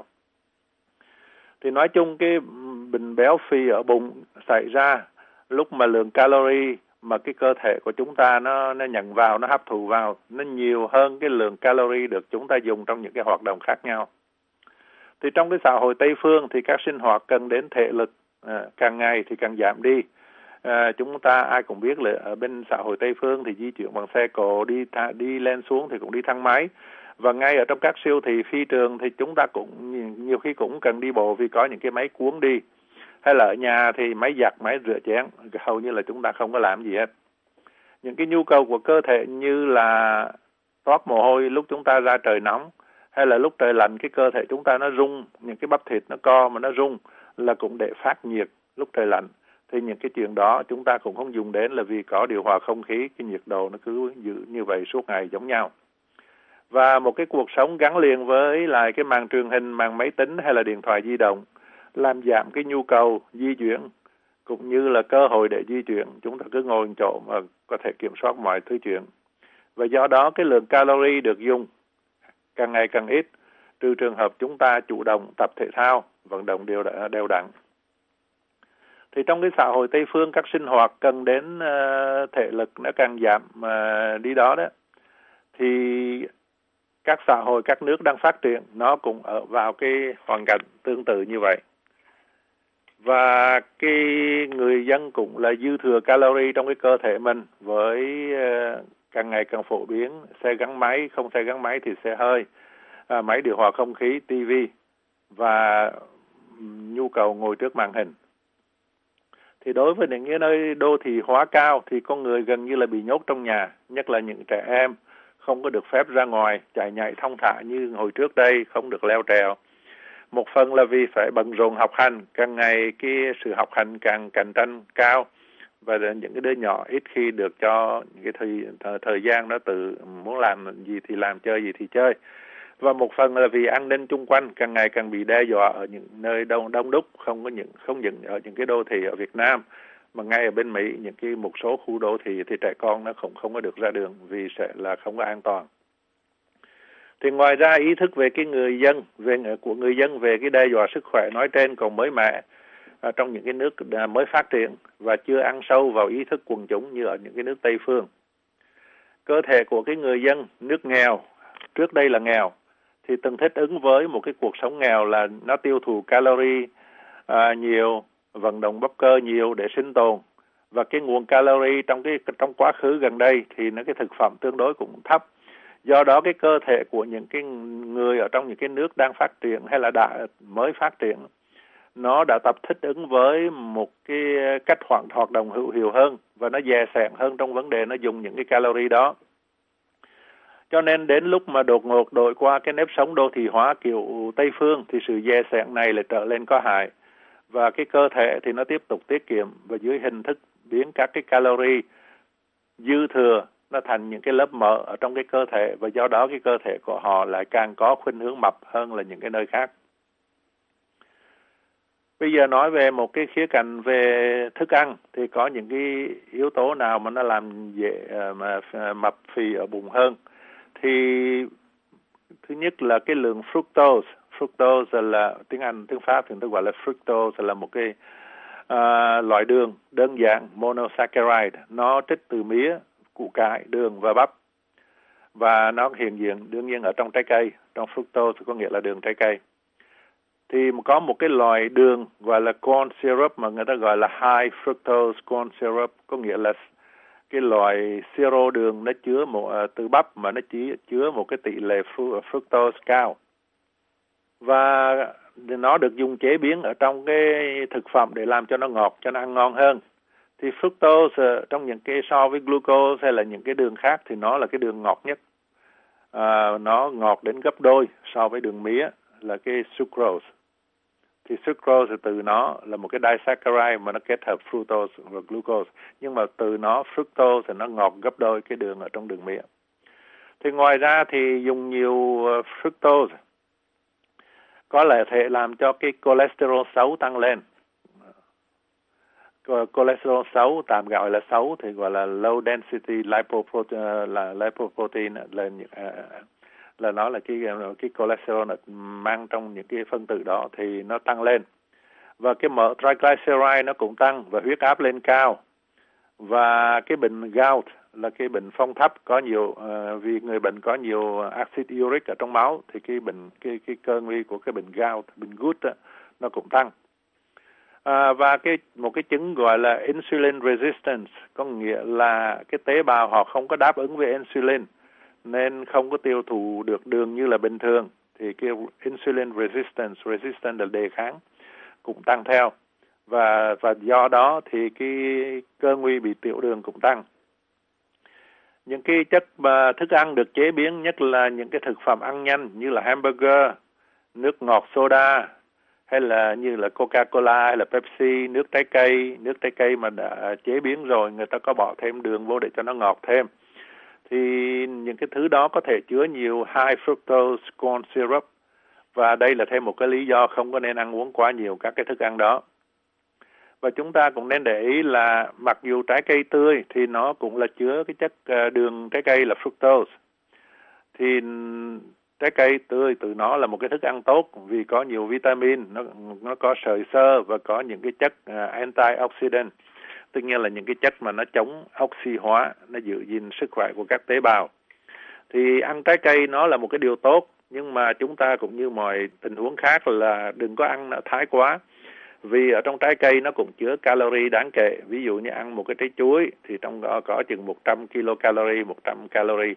Thì nói chung cái bệnh béo phì ở bụng xảy ra lúc mà lượng calorie mà cái cơ thể của chúng ta nó nhận vào, nó hấp thụ vào, nó nhiều hơn cái lượng calorie được chúng ta dùng trong những cái hoạt động khác nhau. Thì trong cái xã hội Tây Phương thì các sinh hoạt cần đến thể lực càng ngày thì càng giảm đi. Chúng ta ai cũng biết là ở bên xã hội Tây Phương thì di chuyển bằng xe cộ, đi lên xuống thì cũng đi thang máy. Và ngay ở trong các siêu thị, phi trường thì chúng ta cũng nhiều khi cũng cần đi bộ vì có những cái máy cuốn đi. Hay là ở nhà thì máy giặt, máy rửa chén, hầu như là chúng ta không có làm gì hết. Những cái nhu cầu của cơ thể như là toát mồ hôi lúc chúng ta ra trời nóng, hay là lúc trời lạnh cái cơ thể chúng ta nó rung, những cái bắp thịt nó co mà nó rung là cũng để phát nhiệt lúc trời lạnh. Thì những cái chuyện đó chúng ta cũng không dùng đến là vì có điều hòa không khí, cái nhiệt độ nó cứ giữ như vậy suốt ngày giống nhau. Và một cái cuộc sống gắn liền với lại cái màn truyền hình, màn máy tính hay là điện thoại di động làm giảm cái nhu cầu di chuyển cũng như là cơ hội để di chuyển. Chúng ta cứ ngồi chỗ mà có thể kiểm soát mọi thứ chuyện. Và do đó cái lượng calorie được dùng càng ngày càng ít, trừ trường hợp chúng ta chủ động tập thể thao, vận động đều đặn. Thì trong cái xã hội Tây phương, các sinh hoạt cần đến thể lực nó càng giảm đi đó đó. Thì các xã hội, các nước đang phát triển, nó cũng ở vào cái hoàn cảnh tương tự như vậy. Và cái người dân cũng là dư thừa calorie trong cái cơ thể mình, với càng ngày càng phổ biến xe gắn máy, không xe gắn máy thì xe hơi, máy điều hòa không khí, tivi và nhu cầu ngồi trước màn hình. Thì đối với những cái nơi đô thị hóa cao thì con người gần như là bị nhốt trong nhà, nhất là những trẻ em không có được phép ra ngoài chạy nhảy thong thả như hồi trước đây, không được leo trèo. Một phần là vì phải bận rộn học hành, càng ngày cái sự học hành càng cạnh tranh cao, và những cái đứa nhỏ ít khi được cho những cái thời gian đó tự muốn làm gì thì làm, chơi gì thì chơi. Và một phần là vì an ninh chung quanh càng ngày càng bị đe dọa ở những nơi đông đúc, không những ở những cái đô thị ở Việt Nam, mà ngay ở bên Mỹ, những cái một số khu đô thị thì trẻ con nó không có được ra đường vì sẽ là không có an toàn. Thì ngoài ra ý thức về cái của người dân về cái đe dọa sức khỏe nói trên còn mới mẻ trong những cái nước mới phát triển và chưa ăn sâu vào ý thức quần chúng như ở những cái nước Tây phương. Cơ thể của cái người dân nước nghèo, trước đây là nghèo, thì từng thích ứng với một cái cuộc sống nghèo là nó tiêu thụ calorie nhiều, vận động bắp cơ nhiều để sinh tồn. Và cái nguồn calorie trong quá khứ gần đây thì nó cái thực phẩm tương đối cũng thấp. Do đó cái cơ thể của những cái người ở trong những cái nước đang phát triển hay là mới phát triển, nó đã tập thích ứng với một cái cách hoạt động hữu hiệu hơn, và nó dè sẻn hơn trong vấn đề nó dùng những cái calorie đó. Cho nên đến lúc mà đột ngột đổi qua cái nếp sống đô thị hóa kiểu Tây phương thì sự dè sẻn này lại trở lên có hại. Và cái cơ thể thì nó tiếp tục tiết kiệm và dưới hình thức biến các cái calorie dư thừa nó thành những cái lớp mỡ ở trong cái cơ thể, và do đó cái cơ thể của họ lại càng có khuynh hướng mập hơn là những cái nơi khác. Bây giờ nói về một cái khía cạnh về thức ăn thì có những cái yếu tố nào mà nó làm dễ mà mập phì ở bụng hơn. Thì thứ nhất là cái lượng fructose. Fructose là tiếng Pháp thì tôi gọi là fructose, là một cái loại đường đơn giản monosaccharide, nó trích từ mía, củ cải, đường và bắp, và nó hiện diện đương nhiên ở trong trái cây. Trong fructose có nghĩa là đường trái cây. Thì có một cái loại đường gọi là corn syrup mà người ta gọi là high fructose corn syrup, có nghĩa là cái loại siro đường nó chứa từ bắp mà nó chỉ chứa một cái tỷ lệ fructose cao, và nó được dùng chế biến ở trong cái thực phẩm để làm cho nó ngọt, cho nó ăn ngon hơn. Thì fructose trong những cái so với glucose hay là những cái đường khác thì nó là cái đường ngọt nhất, nó ngọt đến gấp đôi so với đường mía là cái sucrose. Thì sucrose từ nó là một cái disaccharide mà nó kết hợp fructose và glucose, nhưng mà từ nó fructose thì nó ngọt gấp đôi cái đường ở trong đường mía. Thì ngoài ra thì dùng nhiều fructose có lẽ thể làm cho cái cholesterol xấu tăng lên. Cholesterol xấu, tạm gọi là xấu thì gọi là low density lipoprotein, là nó là cái cholesterol mang trong những cái phân tử đó thì nó tăng lên. Và cái mỡ triglyceride nó cũng tăng, và huyết áp lên cao. Và cái bệnh gout là cái bệnh phong thấp, có nhiều vì người bệnh có nhiều axit uric ở trong máu, thì cái cơ nguy của cái bệnh gout, bệnh gút đó, nó cũng tăng. Và một cái chứng gọi là insulin resistance, có nghĩa là cái tế bào họ không có đáp ứng với insulin nên không có tiêu thụ được đường như là bình thường, thì cái insulin resistance là đề kháng cũng tăng theo, và do đó thì cái cơ nguy bị tiểu đường cũng tăng. Những cái chất mà thức ăn được chế biến, nhất là những cái thực phẩm ăn nhanh như là hamburger, nước ngọt soda, hay là như là Coca-Cola hay là Pepsi, nước trái cây mà đã chế biến rồi, người ta có bỏ thêm đường vô để cho nó ngọt thêm. Thì những cái thứ đó có thể chứa nhiều high fructose corn syrup, và đây là thêm một cái lý do không có nên ăn uống quá nhiều các cái thức ăn đó. Và chúng ta cũng nên để ý là mặc dù trái cây tươi thì nó cũng là chứa cái chất đường trái cây là fructose. Thì trái cây tươi từ nó là một cái thức ăn tốt vì có nhiều vitamin, nó có sợi xơ và có những cái chất antioxidant, tức nghĩa là những cái chất mà nó chống oxy hóa, nó giữ gìn sức khỏe của các tế bào. Thì ăn trái cây nó là một cái điều tốt, nhưng mà chúng ta cũng như mọi tình huống khác là đừng có ăn nó thái quá. Vì ở trong trái cây nó cũng chứa calorie đáng kể. Ví dụ như ăn một cái trái chuối thì trong đó có chừng 100 kilocalorie, 100 calorie.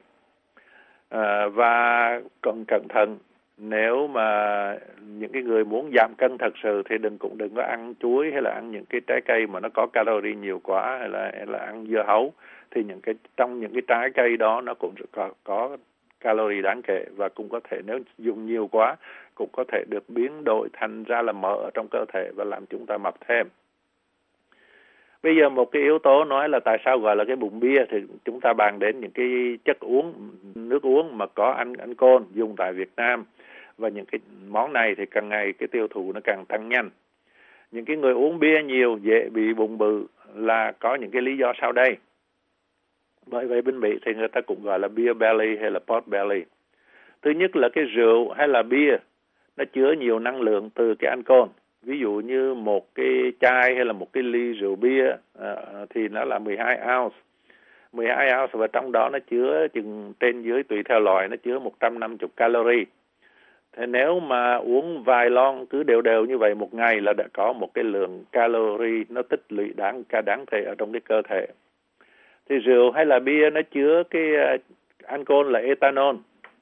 Và cần cẩn thận, nếu mà những cái người muốn giảm cân thật sự thì cũng đừng có ăn chuối hay là ăn những cái trái cây mà nó có calorie nhiều quá, hay là ăn dưa hấu. Thì trong những cái trái cây đó nó cũng có calorie đáng kể, và cũng có thể nếu dùng nhiều quá cũng có thể được biến đổi thành ra là mỡ ở trong cơ thể và làm chúng ta mập thêm. Bây giờ một cái yếu tố nói là tại sao gọi là cái bụng bia, thì chúng ta bàn đến những cái chất uống, nước uống mà có alcohol dùng tại Việt Nam, và những cái món này thì càng ngày cái tiêu thụ nó càng tăng nhanh. Những cái người uống bia nhiều dễ bị bụng bự là có những cái lý do sau đây. Bởi vậy bên Mỹ thì người ta cũng gọi là beer belly hay là pot belly. Thứ nhất là cái rượu hay là bia nó chứa nhiều năng lượng từ cái alcohol. Ví dụ như một cái chai hay là một cái ly rượu bia thì nó là 12 ounce. 12 ounce và trong đó nó chứa chừng trên dưới tùy theo loại, nó chứa 150 calorie. Thế nếu mà uống vài lon cứ đều như vậy một ngày là đã có một cái lượng calorie nó tích lũy đáng kể ở trong cái cơ thể. Thì rượu hay là bia nó chứa cái alcohol là ethanol.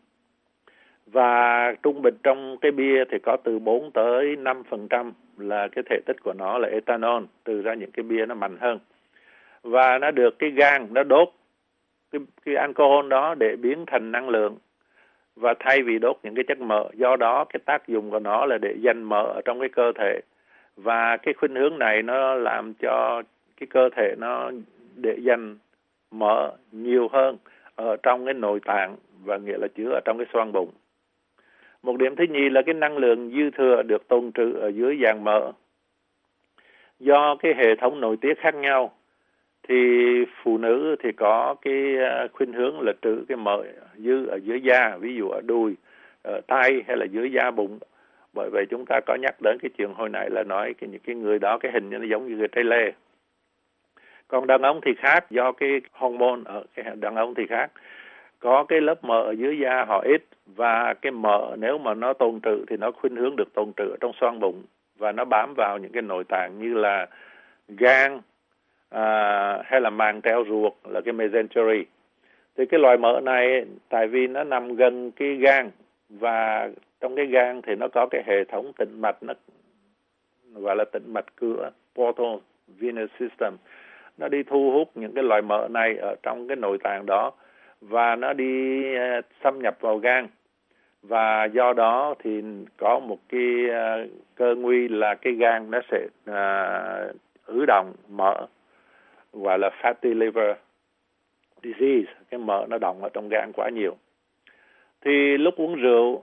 Và trung bình trong cái bia thì có từ 4 tới 5% là cái thể tích của nó là ethanol, từ ra những cái bia nó mạnh hơn. Và nó được cái gan, nó đốt cái alcohol đó để biến thành năng lượng, và thay vì đốt những cái chất mỡ. Do đó cái tác dụng của nó là để dành mỡ ở trong cái cơ thể. Và cái khuynh hướng này nó làm cho cái cơ thể nó để dành mỡ nhiều hơn ở trong cái nội tạng, và nghĩa là chứa ở trong cái xoang bụng. Một điểm thứ nhì là cái năng lượng dư thừa được tồn trữ ở dưới dạng mỡ. Do cái hệ thống nội tiết khác nhau thì phụ nữ thì có cái khuynh hướng là trữ cái mỡ dư ở dưới da, ví dụ ở đùi, ở tay hay là dưới da bụng. Bởi vậy chúng ta có nhắc đến cái chuyện hồi nãy là nói những cái người đó cái hình như nó giống như người trái lê. Còn đàn ông thì khác, do cái hormone ở cái đàn ông thì khác. Có cái lớp mỡ ở dưới da họ ít, và cái mỡ nếu mà nó tồn trữ thì nó khuynh hướng được tồn trữ ở trong xoang bụng, và nó bám vào những cái nội tạng như là gan hay là màng treo ruột là cái mesentery. Thì cái loại mỡ này tại vì nó nằm gần cái gan, và trong cái gan thì nó có cái hệ thống tĩnh mạch, nó gọi là tĩnh mạch cửa, portal venous system. Nó đi thu hút những cái loại mỡ này ở trong cái nội tạng đó, và nó đi xâm nhập vào gan. Và do đó thì có một cái cơ nguy là cái gan nó sẽ ứ đọng mỡ, gọi là fatty liver disease. Cái mỡ nó đọng ở trong gan quá nhiều. Thì lúc uống rượu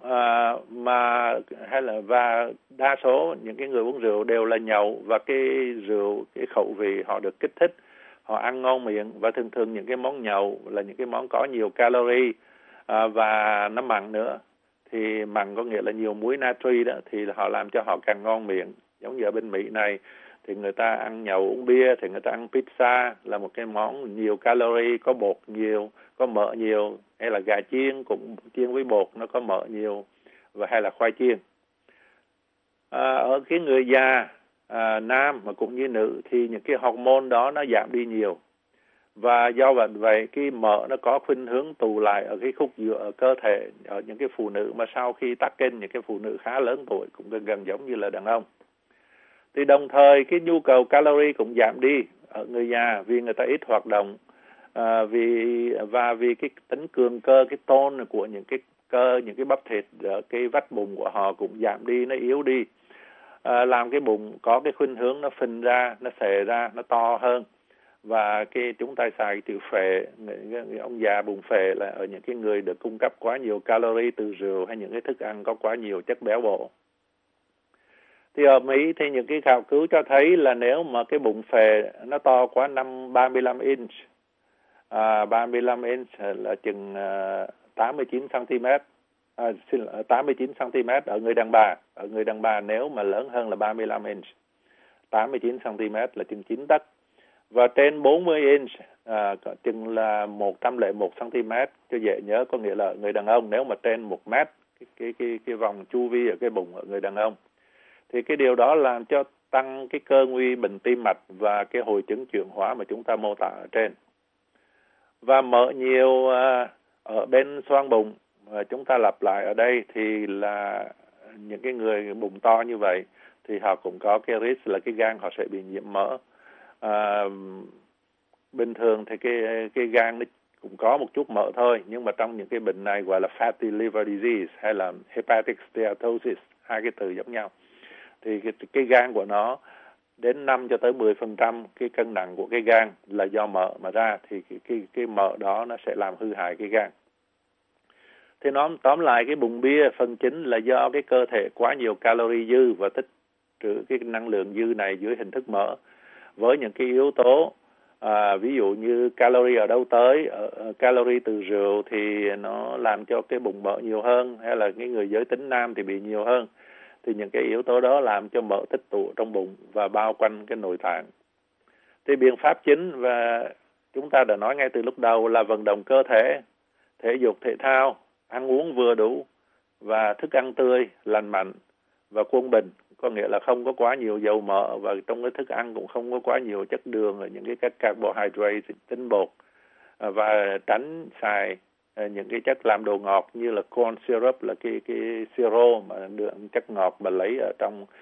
và đa số những cái người uống rượu đều là nhậu, và cái rượu, cái khẩu vị họ được kích thích, họ ăn ngon miệng, và thường những cái món nhậu là những cái món có nhiều calorie và nó mặn nữa. Thì mặn có nghĩa là nhiều muối natri đó, thì họ làm cho họ càng ngon miệng. Giống như ở bên Mỹ này thì người ta ăn nhậu uống bia thì người ta ăn pizza là một cái món nhiều calorie, có bột nhiều, có mỡ nhiều, hay là gà chiên cũng chiên với bột, nó có mỡ nhiều, và hay là khoai chiên. Ở cái người già nam mà cũng như nữ thì những cái hormone đó nó giảm đi nhiều, và do vậy cái mỡ nó có khuynh hướng tụ lại ở cái khúc giữa ở cơ thể ở những cái phụ nữ mà sau khi tắc kênh, những cái phụ nữ khá lớn tuổi cũng gần giống như là đàn ông. Thì đồng thời cái nhu cầu calorie cũng giảm đi ở người già vì người ta ít hoạt động, vì cái tính cường cơ, cái tôn của những cái cơ, những cái bắp thịt ở cái vách bụng của họ cũng giảm đi, nó yếu đi, làm cái bụng có cái khuynh hướng nó phình ra, nó xệ ra, nó to hơn. Và cái chúng ta xài từ phệ, ông già bụng phệ là ở những cái người được cung cấp quá nhiều calorie từ rượu hay những cái thức ăn có quá nhiều chất béo bổ. Thì ở Mỹ thì những cái khảo cứu cho thấy là nếu mà cái bụng phệ nó to quá 35 inch, 35 inch là chừng 89 cm, 89 cm ở người đàn bà. Ở người đàn bà nếu mà lớn hơn là 35 inch, 89 cm là chừng 9 tấc. Và trên 40 inch chừng là 101 cm cho dễ nhớ, có nghĩa là người đàn ông nếu mà trên 1 mét cái vòng chu vi ở cái bụng ở người đàn ông. Thì cái điều đó làm cho tăng cái cơ nguy bệnh tim mạch và cái hội chứng chuyển hóa mà chúng ta mô tả ở trên. Và mỡ nhiều ở bên xoang bụng, chúng ta lặp lại ở đây thì là những cái người bụng to như vậy thì họ cũng có cái risk là cái gan họ sẽ bị nhiễm mỡ. Bình thường thì cái gan nó cũng có một chút mỡ thôi, nhưng mà trong những cái bệnh này gọi là fatty liver disease hay là hepatic steatosis, hai cái từ giống nhau, thì cái gan của nó đến 5 cho tới 10% cái cân nặng của cái gan là do mỡ mà ra, thì cái mỡ đó nó sẽ làm hư hại cái gan. Thì nó tóm lại cái bụng bia phần chính là do cái cơ thể quá nhiều calorie dư và tích trữ cái năng lượng dư này dưới hình thức mỡ, với những cái yếu tố ví dụ như calorie ở đâu tới, calorie từ rượu thì nó làm cho cái bụng mỡ nhiều hơn, hay là cái người giới tính nam thì bị nhiều hơn. Thì những cái yếu tố đó làm cho mỡ tích tụ trong bụng và bao quanh cái nội tạng. Thì biện pháp chính và chúng ta đã nói ngay từ lúc đầu là vận động cơ thể, thể dục thể thao, ăn uống vừa đủ và thức ăn tươi, lành mạnh và quân bình, có nghĩa là không có quá nhiều dầu mỡ và trong cái thức ăn cũng không có quá nhiều chất đường và những cái carbohydrate, tinh bột, và tránh xài những cái chất làm đồ ngọt như là corn syrup, là cái siro mà lượng chất ngọt mà lấy ở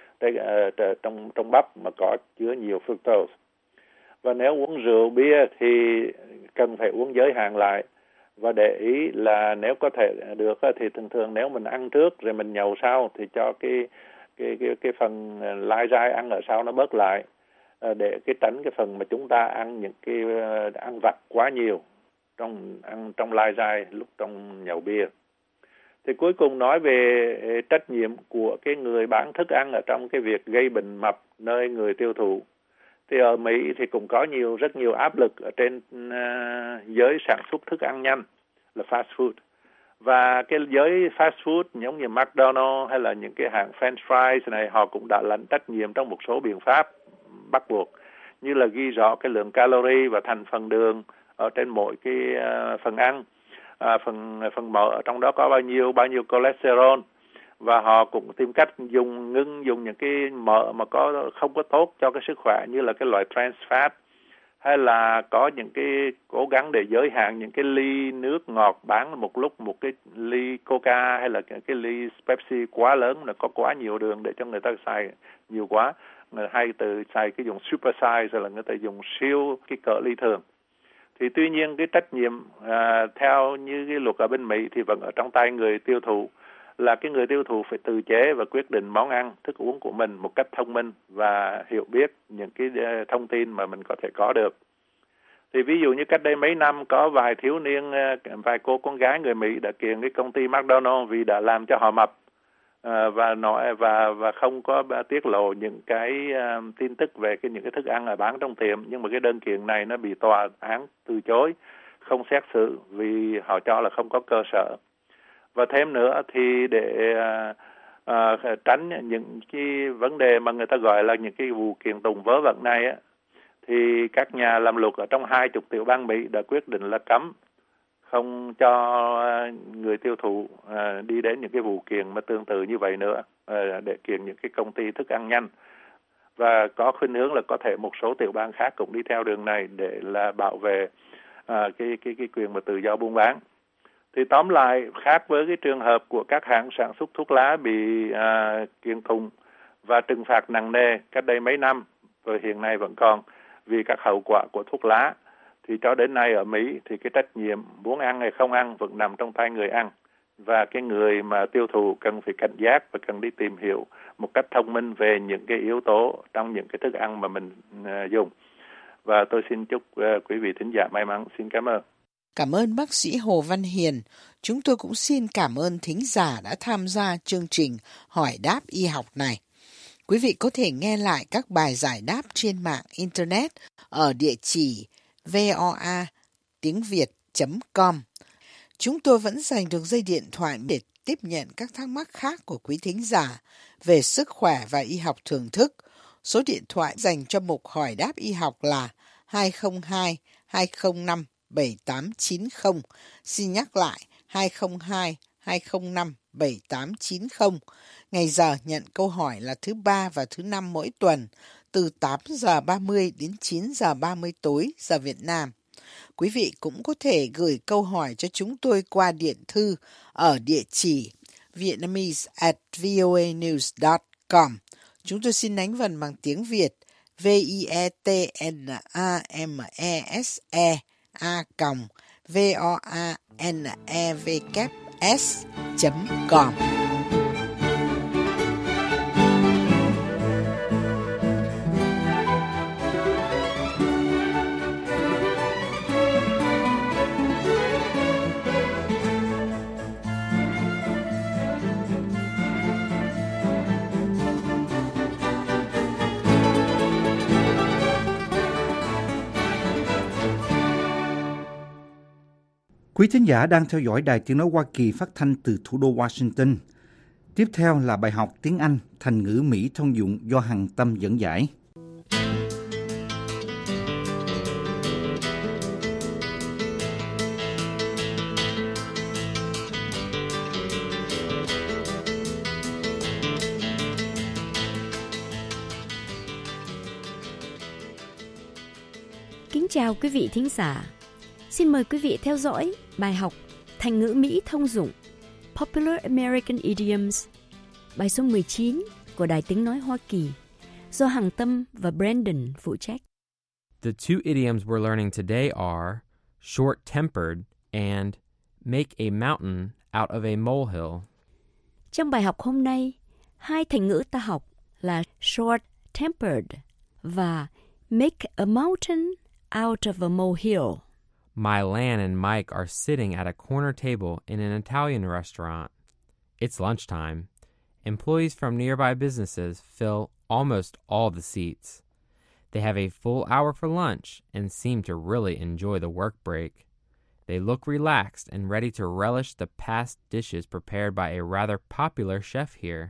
trong bắp mà có chứa nhiều fructose. Và nếu uống rượu bia thì cần phải uống giới hạn lại, và để ý là nếu có thể được thì thường nếu mình ăn trước rồi mình nhậu sau thì cho cái phần lai dai ăn ở sau nó bớt lại, để cái tránh cái phần mà chúng ta ăn những cái ăn vặt quá nhiều trong lai dai lúc trong nhậu bia. Thì cuối cùng nói về trách nhiệm của cái người bán thức ăn ở trong cái việc gây bệnh mập nơi người tiêu thụ. Thì ở Mỹ thì cũng có rất nhiều áp lực ở trên giới sản xuất thức ăn nhanh là fast food. Và cái giới fast food giống như McDonald's hay là những cái hãng French fries này, họ cũng đã lãnh trách nhiệm trong một số biện pháp bắt buộc, như là ghi rõ cái lượng calorie và thành phần đường ở trên mỗi cái phần ăn, phần mỡ ở trong đó có bao nhiêu cholesterol, và họ cũng tìm cách ngưng dùng những cái mỡ mà không có tốt cho cái sức khỏe như là cái loại trans fat, hay là có những cái cố gắng để giới hạn những cái ly nước ngọt bán một lúc, một cái ly Coca hay là cái ly Pepsi quá lớn là có quá nhiều đường để cho người ta xài nhiều quá, hay từ xài cái dùng super size hay là người ta dùng siêu cái cỡ ly thường. Thì tuy nhiên cái trách nhiệm theo như cái luật ở bên Mỹ thì vẫn ở trong tay người tiêu thụ, là cái người tiêu thụ phải tự chế và quyết định món ăn, thức uống của mình một cách thông minh và hiểu biết những cái thông tin mà mình có thể có được. Thì ví dụ như cách đây mấy năm có vài thiếu niên, vài cô con gái người Mỹ đã kiện cái công ty McDonald's vì đã làm cho họ mập, và không có tiết lộ những cái tin tức về những cái thức ăn ở bán trong tiệm. Nhưng mà cái đơn kiện này nó bị tòa án từ chối, không xét xử vì họ cho là không có cơ sở. Và thêm nữa thì để tránh những cái vấn đề mà người ta gọi là những cái vụ kiện tụng vớ vẩn này á, thì các nhà làm luật ở trong 20 tiểu bang Mỹ đã quyết định là cấm, không cho người tiêu thụ đi đến những cái vụ kiện mà tương tự như vậy nữa, để kiện những cái công ty thức ăn nhanh. Và có khuynh hướng là có thể một số tiểu bang khác cũng đi theo đường này để là bảo vệ cái quyền mà tự do buôn bán. Thì tóm lại, khác với cái trường hợp của các hãng sản xuất thuốc lá bị kiện tụng và trừng phạt nặng nề cách đây mấy năm, và hiện nay vẫn còn vì các hậu quả của thuốc lá, thì cho đến nay ở Mỹ thì cái trách nhiệm muốn ăn hay không ăn vẫn nằm trong tay người ăn, và cái người mà tiêu thụ cần phải cảnh giác và cần đi tìm hiểu một cách thông minh về những cái yếu tố trong những cái thức ăn mà mình dùng. Và tôi xin chúc quý vị thính giả may mắn. Xin cảm ơn. Cảm ơn bác sĩ Hồ Văn Hiền. Chúng tôi cũng xin cảm ơn thính giả đã tham gia chương trình Hỏi đáp y học này. Quý vị có thể nghe lại các bài giải đáp trên mạng Internet ở địa chỉ voa.tiếng.việt.com. Chúng tôi vẫn dành đường dây điện thoại để tiếp nhận các thắc mắc khác của quý thính giả về sức khỏe và y học thường thức. Số điện thoại dành cho mục hỏi đáp y học là 202-205-7890. Xin nhắc lại 202-205-7890. Ngày giờ nhận câu hỏi là thứ Ba và thứ Năm mỗi tuần từ 8 giờ 30 đến 9 giờ 30 tối giờ Việt Nam. Quý vị cũng có thể gửi câu hỏi cho chúng tôi qua điện thư ở địa chỉ vietnamese@voanews.com. Chúng tôi xin đánh vần bằng tiếng Việt vietnamese@voanevs.com. Quý thính giả đang theo dõi Đài Tiếng nói Hoa Kỳ phát thanh từ thủ đô Washington. Tiếp theo là bài học tiếng Anh thành ngữ Mỹ thông dụng do Hằng Tâm dẫn giải. Kính chào quý vị thính giả. Xin mời quý vị theo dõi bài học thành ngữ Mỹ thông dụng Popular American Idioms, bài số 19 của Đài Tiếng nói Hoa Kỳ do Hằng Tâm và Brandon phụ trách. The two idioms we're learning today are short-tempered and make a mountain out of a molehill. Trong bài học hôm nay, hai thành ngữ ta học là short-tempered và make a mountain out of a molehill. Mylan and Mike are sitting at a corner table in an Italian restaurant. It's lunchtime. Employees from nearby businesses fill almost all the seats. They have a full hour for lunch and seem to really enjoy the work break. They look relaxed and ready to relish the past dishes prepared by a rather popular chef here.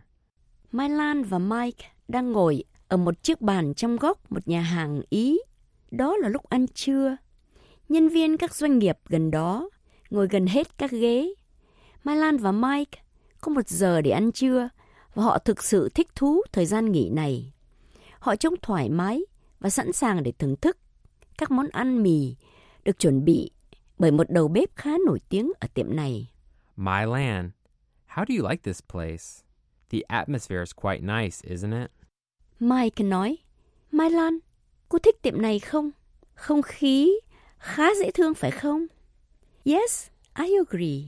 Mylan và Mike đang ngồi ở một chiếc bàn trong góc một nhà hàng Ý. Đó là lúc ăn trưa. Nhân viên các doanh nghiệp gần đó ngồi gần hết các ghế. Mylan và Mike có 1 giờ để ăn trưa và họ thực sự thích thú thời gian nghỉ này. Họ trông thoải mái và sẵn sàng để thưởng thức các món ăn mì được chuẩn bị bởi một đầu bếp khá nổi tiếng ở tiệm này. Mylan, how do you like this place? The atmosphere is quite nice, isn't it? Mike nói, Mylan, cô thích tiệm này không? Không khí khá dễ thương phải không? Yes, I agree.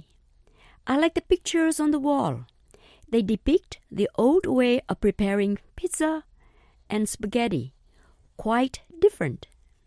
I like the pictures on the wall. They depict the old way of preparing pizza and spaghetti. Quite different.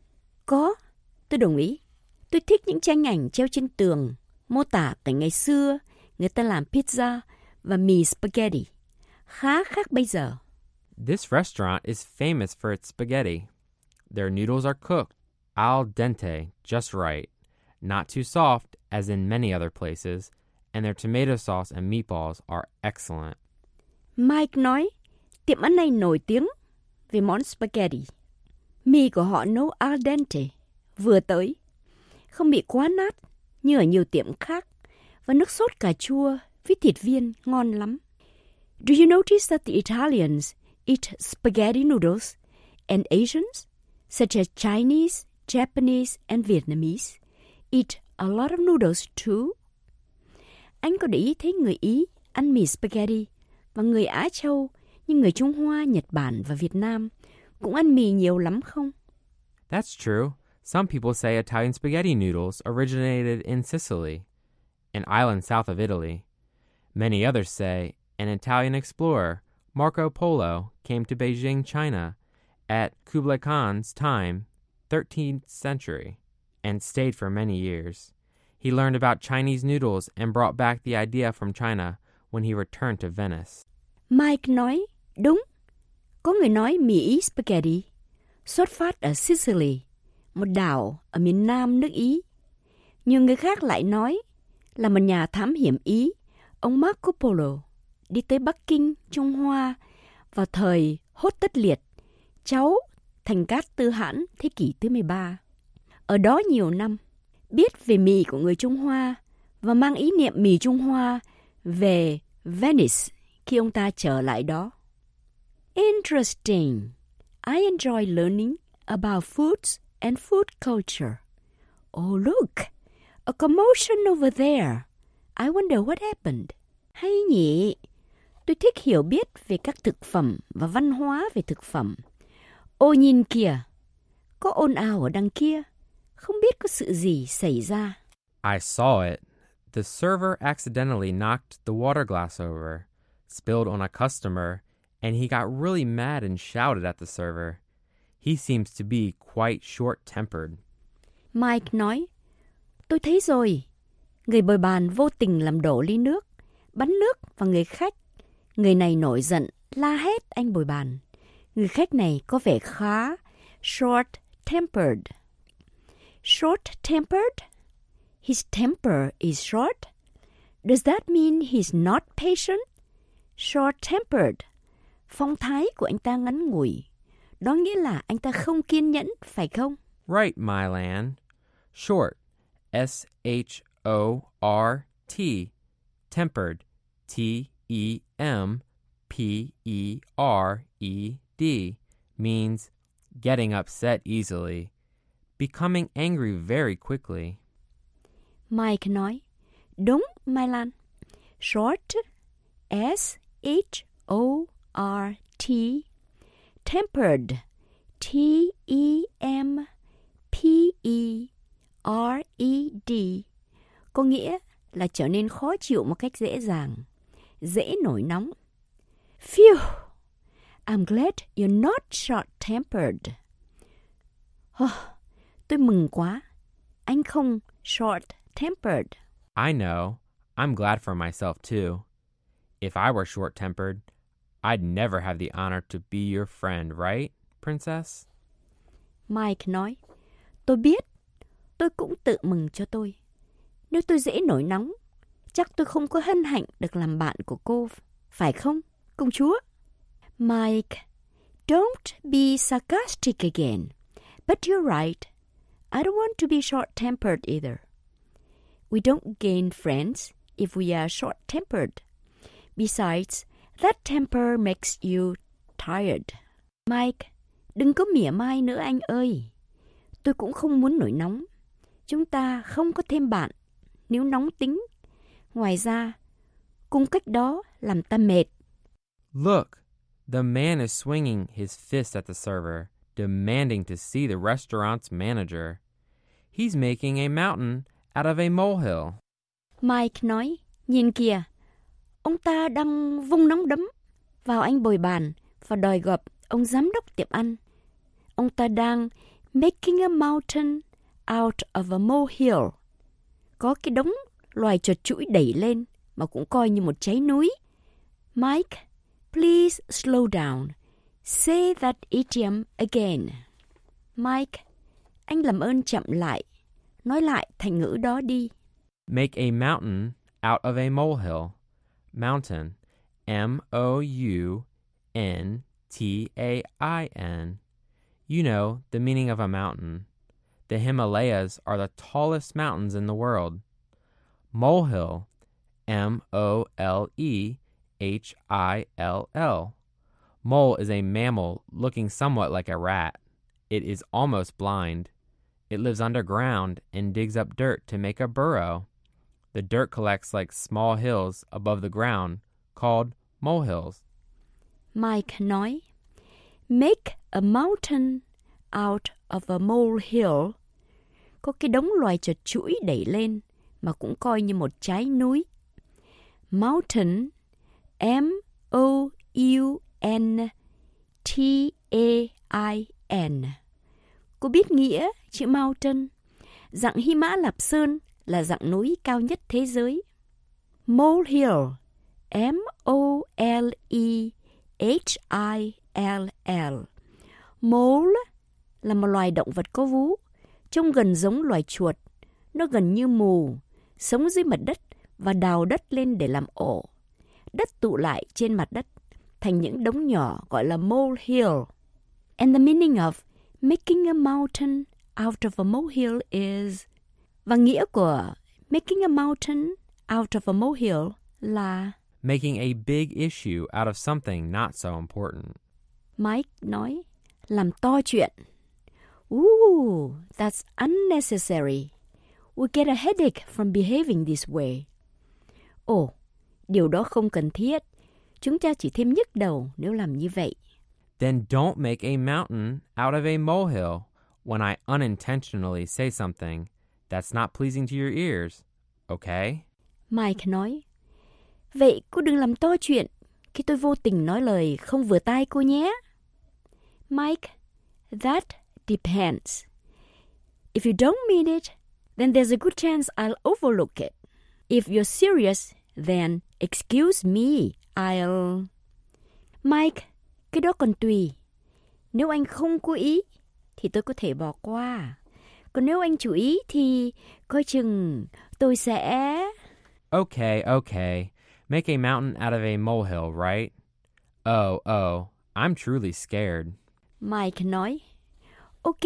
Có, tôi đồng ý. Tôi thích những tranh ảnh treo trên tường, mô tả cảnh ngày xưa, người ta làm pizza và mì spaghetti. Khá khác bây giờ. This restaurant is famous for its spaghetti. Their noodles are cooked al dente, just right, not too soft as in many other places, and their tomato sauce and meatballs are excellent. Mike nói, tiệm ăn này nổi tiếng về món spaghetti. Mì của họ nấu al dente, vừa tới, không bị quá nát như ở nhiều tiệm khác, và nước sốt cà chua với thịt viên ngon lắm. Do you notice that the Italians eat spaghetti noodles and Asians, such as Chinese, Japanese and Vietnamese, eat a lot of noodles too? Anh có để ý thấy người Ý ăn mì spaghetti và người Á Châu như người Trung Hoa, Nhật Bản và Việt Nam cũng ăn mì nhiều lắm không? That's true. Some people say Italian spaghetti noodles originated in Sicily, an island south of Italy. Many others say an Italian explorer, Marco Polo, came to Beijing, China, at Kublai Khan's time, 13th century, and stayed for many years. He learned about Chinese noodles and brought back the idea from China when he returned to Venice. Mike nói, đúng. Có người nói mì Ý spaghetti xuất phát ở Sicily, một đảo ở miền nam nước Ý. Nhiều người khác lại nói là một nhà thám hiểm Ý, ông Marco Polo, đi tới Bắc Kinh, Trung Hoa vào thời Hốt Tất Liệt, cháu Thành Cát Tư Hãn thế kỷ thứ 13. Ở đó nhiều năm, biết về mì của người Trung Hoa và mang ý niệm mì Trung Hoa về Venice khi ông ta trở lại đó. Interesting. I enjoy learning about foods and food culture. Oh, look, a commotion over there. I wonder what happened. Hay nhỉ? Tôi thích hiểu biết về các thực phẩm và văn hóa về thực phẩm. Ô nhìn kìa, có ồn ào ở đằng kia. Không biết có sự gì xảy ra. I saw it. The server accidentally knocked the water glass over, spilled on a customer, and he got really mad and shouted at the server. He seems to be quite short-tempered. Mike nói, tôi thấy rồi. Người bồi bàn vô tình làm đổ ly nước, bắn nước vào người khách. Người này nổi giận, la hét anh bồi bàn. Người khách này có vẻ khá short-tempered. Short-tempered? His temper is short? Does that mean he's not patient? Short-tempered. Phong thái của anh ta ngắn ngủi. Đó nghĩa là anh ta không kiên nhẫn, phải không? Right, Mylan. Short, S-H-O-R-T, tempered, T-E-M-P-E-R-E-D, means getting upset easily, becoming angry very quickly. Mike nói, đúng, Mylan. Short, S-H-O-R-T, tempered, T-E-M-P-E-R-E-D, có nghĩa là trở nên khó chịu một cách dễ dàng, dễ nổi nóng. Phew! I'm glad you're not short-tempered. Tôi mừng quá. Anh không short-tempered. I know. I'm glad for myself, too. If I were short-tempered, I'd never have the honor to be your friend, right, Princess? Mike nói, tôi biết. Tôi cũng tự mừng cho tôi. Nếu tôi dễ nổi nóng, chắc tôi không có hân hạnh được làm bạn của cô, phải không, công chúa? Mike, don't be sarcastic again. But you're right. I don't want to be short-tempered either. We don't gain friends if we are short-tempered. Besides, that temper makes you tired. Mike, đừng có mỉa mai nữa anh ơi. Tôi cũng không muốn nổi nóng. Chúng ta không có thêm bạn nếu nóng tính. Ngoài ra, cung cách đó làm ta mệt. Look, the man is swinging his fist at the server, demanding to see the restaurant's manager. He's making a mountain out of a molehill. Mike nói, nhìn kìa, ông ta đang vung nắm đấm vào anh bồi bàn và đòi gặp ông giám đốc tiệm ăn. Ông ta đang making a mountain out of a molehill. Có cái đống loài chuột chũi đẩy lên mà cũng coi như một cháy núi. Mike, please slow down. Say that idiom again. Mike, anh làm ơn chậm lại. Nói lại thành ngữ đó đi. Make a mountain out of a molehill. Mountain, M-O-U-N-T-A-I-N. You know the meaning of a mountain. The Himalayas are the tallest mountains in the world. Molehill, M-O-L-E-H-I-L-L. Mole is a mammal looking somewhat like a rat. It is almost blind. It lives underground and digs up dirt to make a burrow. The dirt collects like small hills above the ground, called molehills. Mike nói, make a mountain out of a molehill. Có cái đống loài chuột chũi đẩy lên mà cũng coi như một trái núi. Mountain, M-O-U-N-T-A-I-N. Cô biết nghĩa chữ mountain? Dặng Hy Mã Lạp Sơn là dặng núi cao nhất thế giới. Molehill, M-O-L-E-H-I-L-L. M-O-L-L. Mole là một loài động vật có vú, trông gần giống loài chuột. Nó gần như mù, sống dưới mặt đất và đào đất lên để làm ổ. Đất tụ lại trên mặt đất thành những đống nhỏ gọi là molehill. And the meaning of making a mountain out of a molehill is... Và nghĩa của making a mountain out of a molehill là making a big issue out of something not so important. Mike nói, làm to chuyện. Ooh, that's unnecessary. We get a headache from behaving this way. Ồ, điều đó không cần thiết. Chúng ta chỉ thêm nhức đầu nếu làm như vậy. Then don't make a mountain out of a molehill when I unintentionally say something that's not pleasing to your ears, okay? Mike nói, vậy cô đừng làm to chuyện khi tôi vô tình nói lời không vừa tai cô nhé. Mike, that depends. If you don't mean it, then there's a good chance I'll overlook it. If you're serious, then excuse me, I'll... Mike, cái đó còn tùy. Nếu anh không cố ý, thì tôi có thể bỏ qua. Còn nếu anh chủ ý thì coi chừng tôi sẽ... Okay. Make a mountain out of a molehill, right? Oh, I'm truly scared. Mike nói, Ok.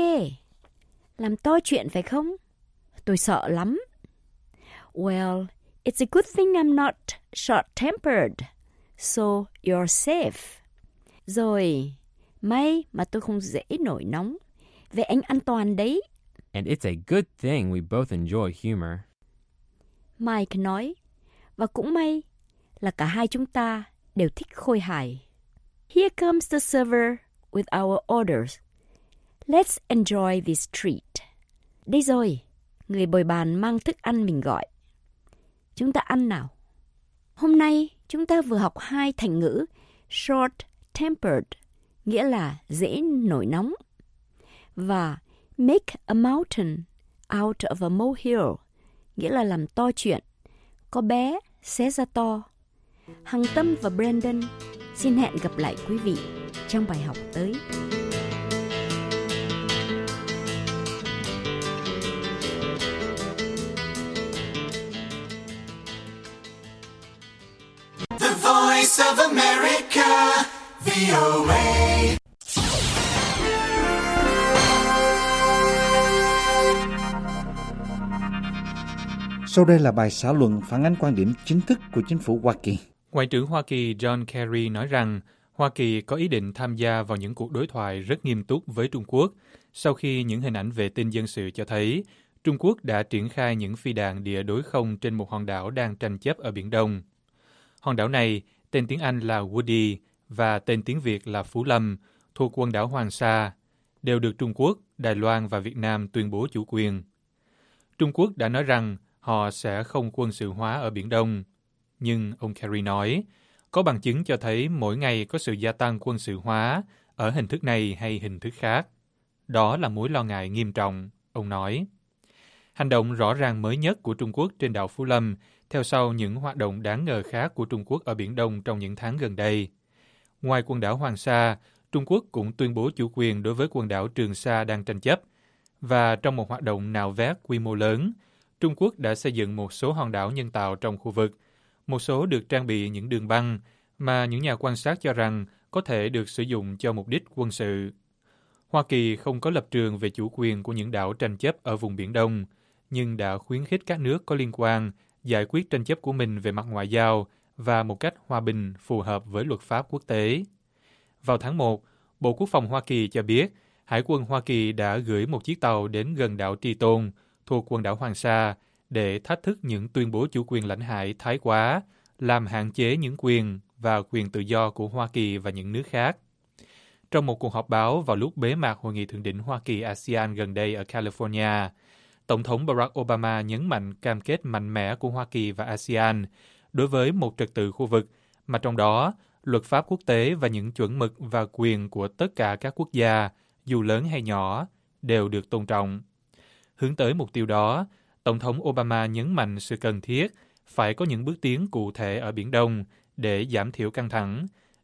Làm to chuyện phải không? Tôi sợ lắm. Well, it's a good thing I'm not short-tempered, so you're safe. Rồi, may mà tôi không dễ nổi nóng. Vậy anh an toàn đấy. And it's a good thing we both enjoy humor. Mike nói, và cũng may là cả hai chúng ta đều thích khôi hài. Here comes the server with our orders. Let's enjoy this treat. Đây rồi, người bồi bàn mang thức ăn mình gọi. Chúng ta ăn nào. Hôm nay chúng ta vừa học 2 thành ngữ short-tempered, nghĩa là dễ nổi nóng, và make a mountain out of a molehill, nghĩa là làm to chuyện, có bé xé ra to. Hằng Tâm và Brandon xin hẹn gặp lại quý vị trong bài học tới. The Voice of America, VOA. Sau đây là bài xã luận phản ánh quan điểm chính thức của chính phủ Hoa Kỳ. Ngoại trưởng Hoa Kỳ John Kerry nói rằng Hoa Kỳ có ý định tham gia vào những cuộc đối thoại rất nghiêm túc với Trung Quốc sau khi những hình ảnh vệ tinh dân sự cho thấy Trung Quốc đã triển khai những phi đạn địa đối không trên một hòn đảo đang tranh chấp ở Biển Đông. Hòn đảo này, tên tiếng Anh là Woody và tên tiếng Việt là Phú Lâm, thuộc quần đảo Hoàng Sa, đều được Trung Quốc, Đài Loan và Việt Nam tuyên bố chủ quyền. Trung Quốc đã nói rằng họ sẽ không quân sự hóa ở Biển Đông. Nhưng ông Kerry nói, có bằng chứng cho thấy mỗi ngày có sự gia tăng quân sự hóa ở hình thức này hay hình thức khác. Đó là mối lo ngại nghiêm trọng, ông nói. Hành động rõ ràng mới nhất của Trung Quốc trên đảo Phú Lâm theo sau những hoạt động đáng ngờ khác của Trung Quốc ở Biển Đông trong những tháng gần đây. Ngoài quần đảo Hoàng Sa, Trung Quốc cũng tuyên bố chủ quyền đối với quần đảo Trường Sa đang tranh chấp. Và trong một hoạt động nạo vét quy mô lớn, Trung Quốc đã xây dựng một số hòn đảo nhân tạo trong khu vực. Một số được trang bị những đường băng mà những nhà quan sát cho rằng có thể được sử dụng cho mục đích quân sự. Hoa Kỳ không có lập trường về chủ quyền của những đảo tranh chấp ở vùng Biển Đông, nhưng đã khuyến khích các nước có liên quan giải quyết tranh chấp của mình về mặt ngoại giao và một cách hòa bình phù hợp với luật pháp quốc tế. Vào tháng 1, Bộ Quốc phòng Hoa Kỳ cho biết Hải quân Hoa Kỳ đã gửi một chiếc tàu đến gần đảo Tri Tôn thuộc quần đảo Hoàng Sa để thách thức những tuyên bố chủ quyền lãnh hải thái quá, làm hạn chế những quyền và quyền tự do của Hoa Kỳ và những nước khác. Trong một cuộc họp báo vào lúc bế mạc Hội nghị Thượng đỉnh Hoa Kỳ-ASEAN gần đây ở California, Tổng thống Barack Obama nhấn mạnh cam kết mạnh mẽ của Hoa Kỳ và ASEAN đối với một trật tự khu vực, mà trong đó, luật pháp quốc tế và những chuẩn mực và quyền của tất cả các quốc gia, dù lớn hay nhỏ, đều được tôn trọng. Hướng tới mục tiêu đó, Tổng thống Obama nhấn mạnh sự cần thiết phải có những bước tiến cụ thể ở Biển Đông để giảm thiểu căng thẳng,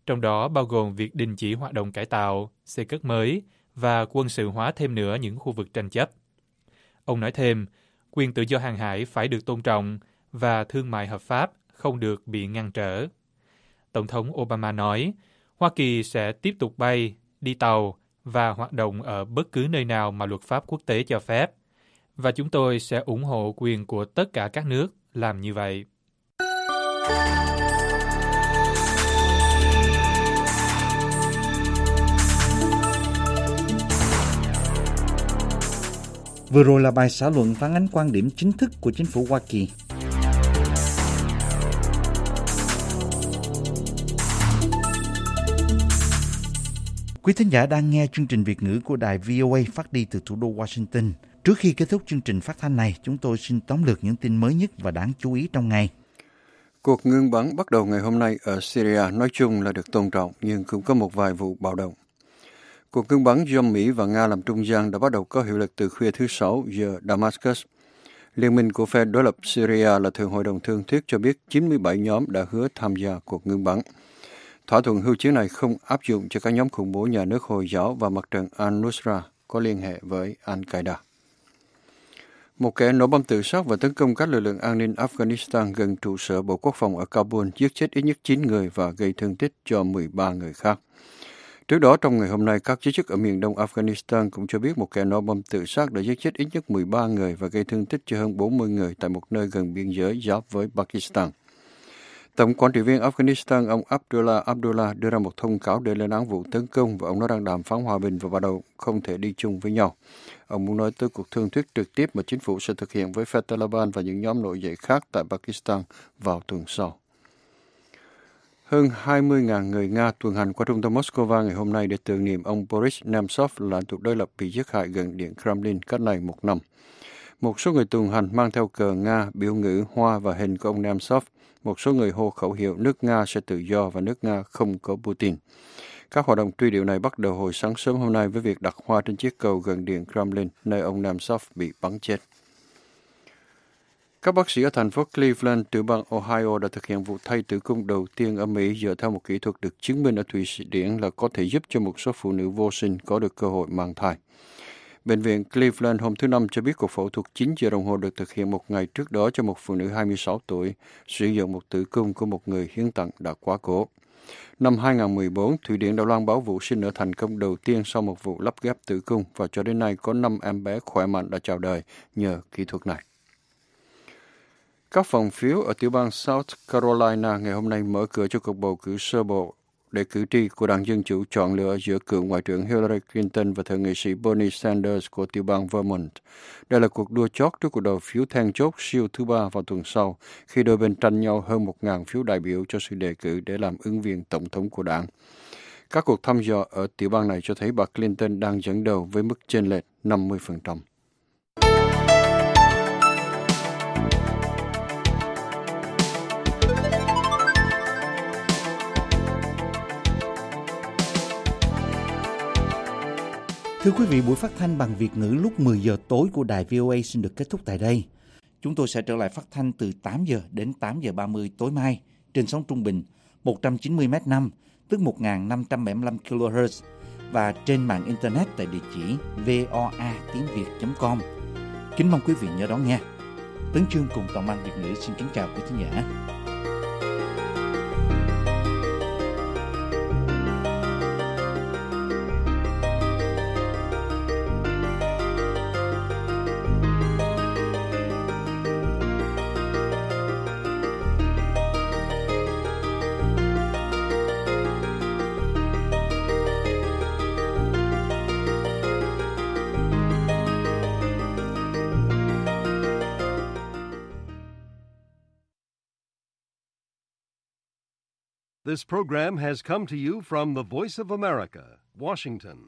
trong đó bao gồm việc đình chỉ hoạt động cải tạo, xây cất mới và quân sự hóa thêm nữa những khu vực tranh chấp. Ông nói thêm, quyền tự do hàng hải phải được tôn trọng và thương mại hợp pháp không được bị ngăn trở. Tổng thống Obama nói, Hoa Kỳ sẽ tiếp tục bay, đi tàu và hoạt động ở bất cứ nơi nào mà luật pháp quốc tế cho phép. Và chúng tôi sẽ ủng hộ quyền của tất cả các nước làm như vậy. Vừa rồi là bài xã luận phản ánh quan điểm chính thức của chính phủ Hoa Kỳ. Quý thính giả đang nghe chương trình Việt ngữ của đài VOA phát đi từ thủ đô Washington. Trước khi kết thúc chương trình phát thanh này, chúng tôi xin tóm lược những tin mới nhất và đáng chú ý trong ngày. Cuộc ngưng bắn bắt đầu ngày hôm nay ở Syria nói chung là được tôn trọng, nhưng cũng có một vài vụ bạo động. Cuộc ngưng bắn do Mỹ và Nga làm trung gian đã bắt đầu có hiệu lực từ khuya thứ Sáu giờ Damascus. Liên minh của phe đối lập Syria là Thượng hội đồng Thương thuyết cho biết 97 nhóm đã hứa tham gia cuộc ngưng bắn. Thỏa thuận hưu chiến này không áp dụng cho các nhóm khủng bố nhà nước Hồi giáo và mặt trận Al-Nusra có liên hệ với Al-Qaeda. Một kẻ nổ bom tự sát và tấn công các lực lượng an ninh Afghanistan gần trụ sở Bộ Quốc phòng ở Kabul, giết chết ít nhất 9 người và gây thương tích cho 13 người khác. Trước đó, trong ngày hôm nay, các giới chức ở miền đông Afghanistan cũng cho biết một kẻ nổ bom tự sát đã giết chết ít nhất 13 người và gây thương tích cho hơn 40 người tại một nơi gần biên giới giáp với Pakistan. Tổng quản trị viên Afghanistan ông Abdullah đưa ra một thông cáo để lên án vụ tấn công và ông nói đang đàm phán hòa bình và bắt đầu không thể đi chung với nhau. Ông muốn nói tới cuộc thương thuyết trực tiếp mà chính phủ sẽ thực hiện với phe Taliban và những nhóm nổi dậy khác tại Pakistan vào tuần sau. Hơn 20.000 người Nga tuần hành qua trung tâm Moscow ngày hôm nay để tưởng niệm ông Boris Nemtsov, lãnh tụ đối lập bị giết hại gần Điện Kremlin cách này một năm. Một số người tuần hành mang theo cờ Nga, biểu ngữ, hoa và hình của ông Nemtsov. Một số người hô khẩu hiệu nước Nga sẽ tự do và nước Nga không có Putin. Các hoạt động truy điệu này bắt đầu hồi sáng sớm hôm nay với việc đặt hoa trên chiếc cầu gần Điện Kremlin, nơi ông Nemtsov bị bắn chết. Các bác sĩ ở thành phố Cleveland, tiểu bang Ohio đã thực hiện vụ thay tử cung đầu tiên ở Mỹ dựa theo một kỹ thuật được chứng minh ở Thụy Điển là có thể giúp cho một số phụ nữ vô sinh có được cơ hội mang thai. Bệnh viện Cleveland hôm thứ Năm cho biết cuộc phẫu thuật 9 giờ đồng hồ được thực hiện một ngày trước đó cho một phụ nữ 26 tuổi, sử dụng một tử cung của một người hiến tặng đã quá cố. Năm 2014, Thụy Điển đã loan báo vụ sinh nở thành công đầu tiên sau một vụ lắp ghép tử cung và cho đến nay có 5 em bé khỏe mạnh đã chào đời nhờ kỹ thuật này. Các phòng phiếu ở tiểu bang South Carolina ngày hôm nay mở cửa cho cuộc bầu cử sơ bộ để cử tri của Đảng Dân Chủ chọn lựa giữa cựu Ngoại trưởng Hillary Clinton và thượng nghị sĩ Bernie Sanders của tiểu bang Vermont. Đây là cuộc đua chót trước cuộc đầu phiếu then chốt siêu thứ ba vào tuần sau, khi đôi bên tranh nhau hơn 1.000 phiếu đại biểu cho sự đề cử để làm ứng viên tổng thống của đảng. Các cuộc thăm dò ở tiểu bang này cho thấy bà Clinton đang dẫn đầu với mức chênh lệch 50%. Thưa quý vị, buổi phát thanh bằng Việt ngữ lúc 10 giờ tối của đài VOA xin được kết thúc tại đây. Chúng tôi sẽ trở lại phát thanh từ 8 giờ đến 8 giờ 30 tối mai trên sóng trung bình 190 m5, tức 1.575 kHz và trên mạng Internet tại địa chỉ voa.tiếng.việt.com. Kính mong quý vị nhớ đón nghe. Tấn Chương cùng toàn ban Việt ngữ xin kính chào quý thính giả. This program has come to you from the Voice of America, Washington.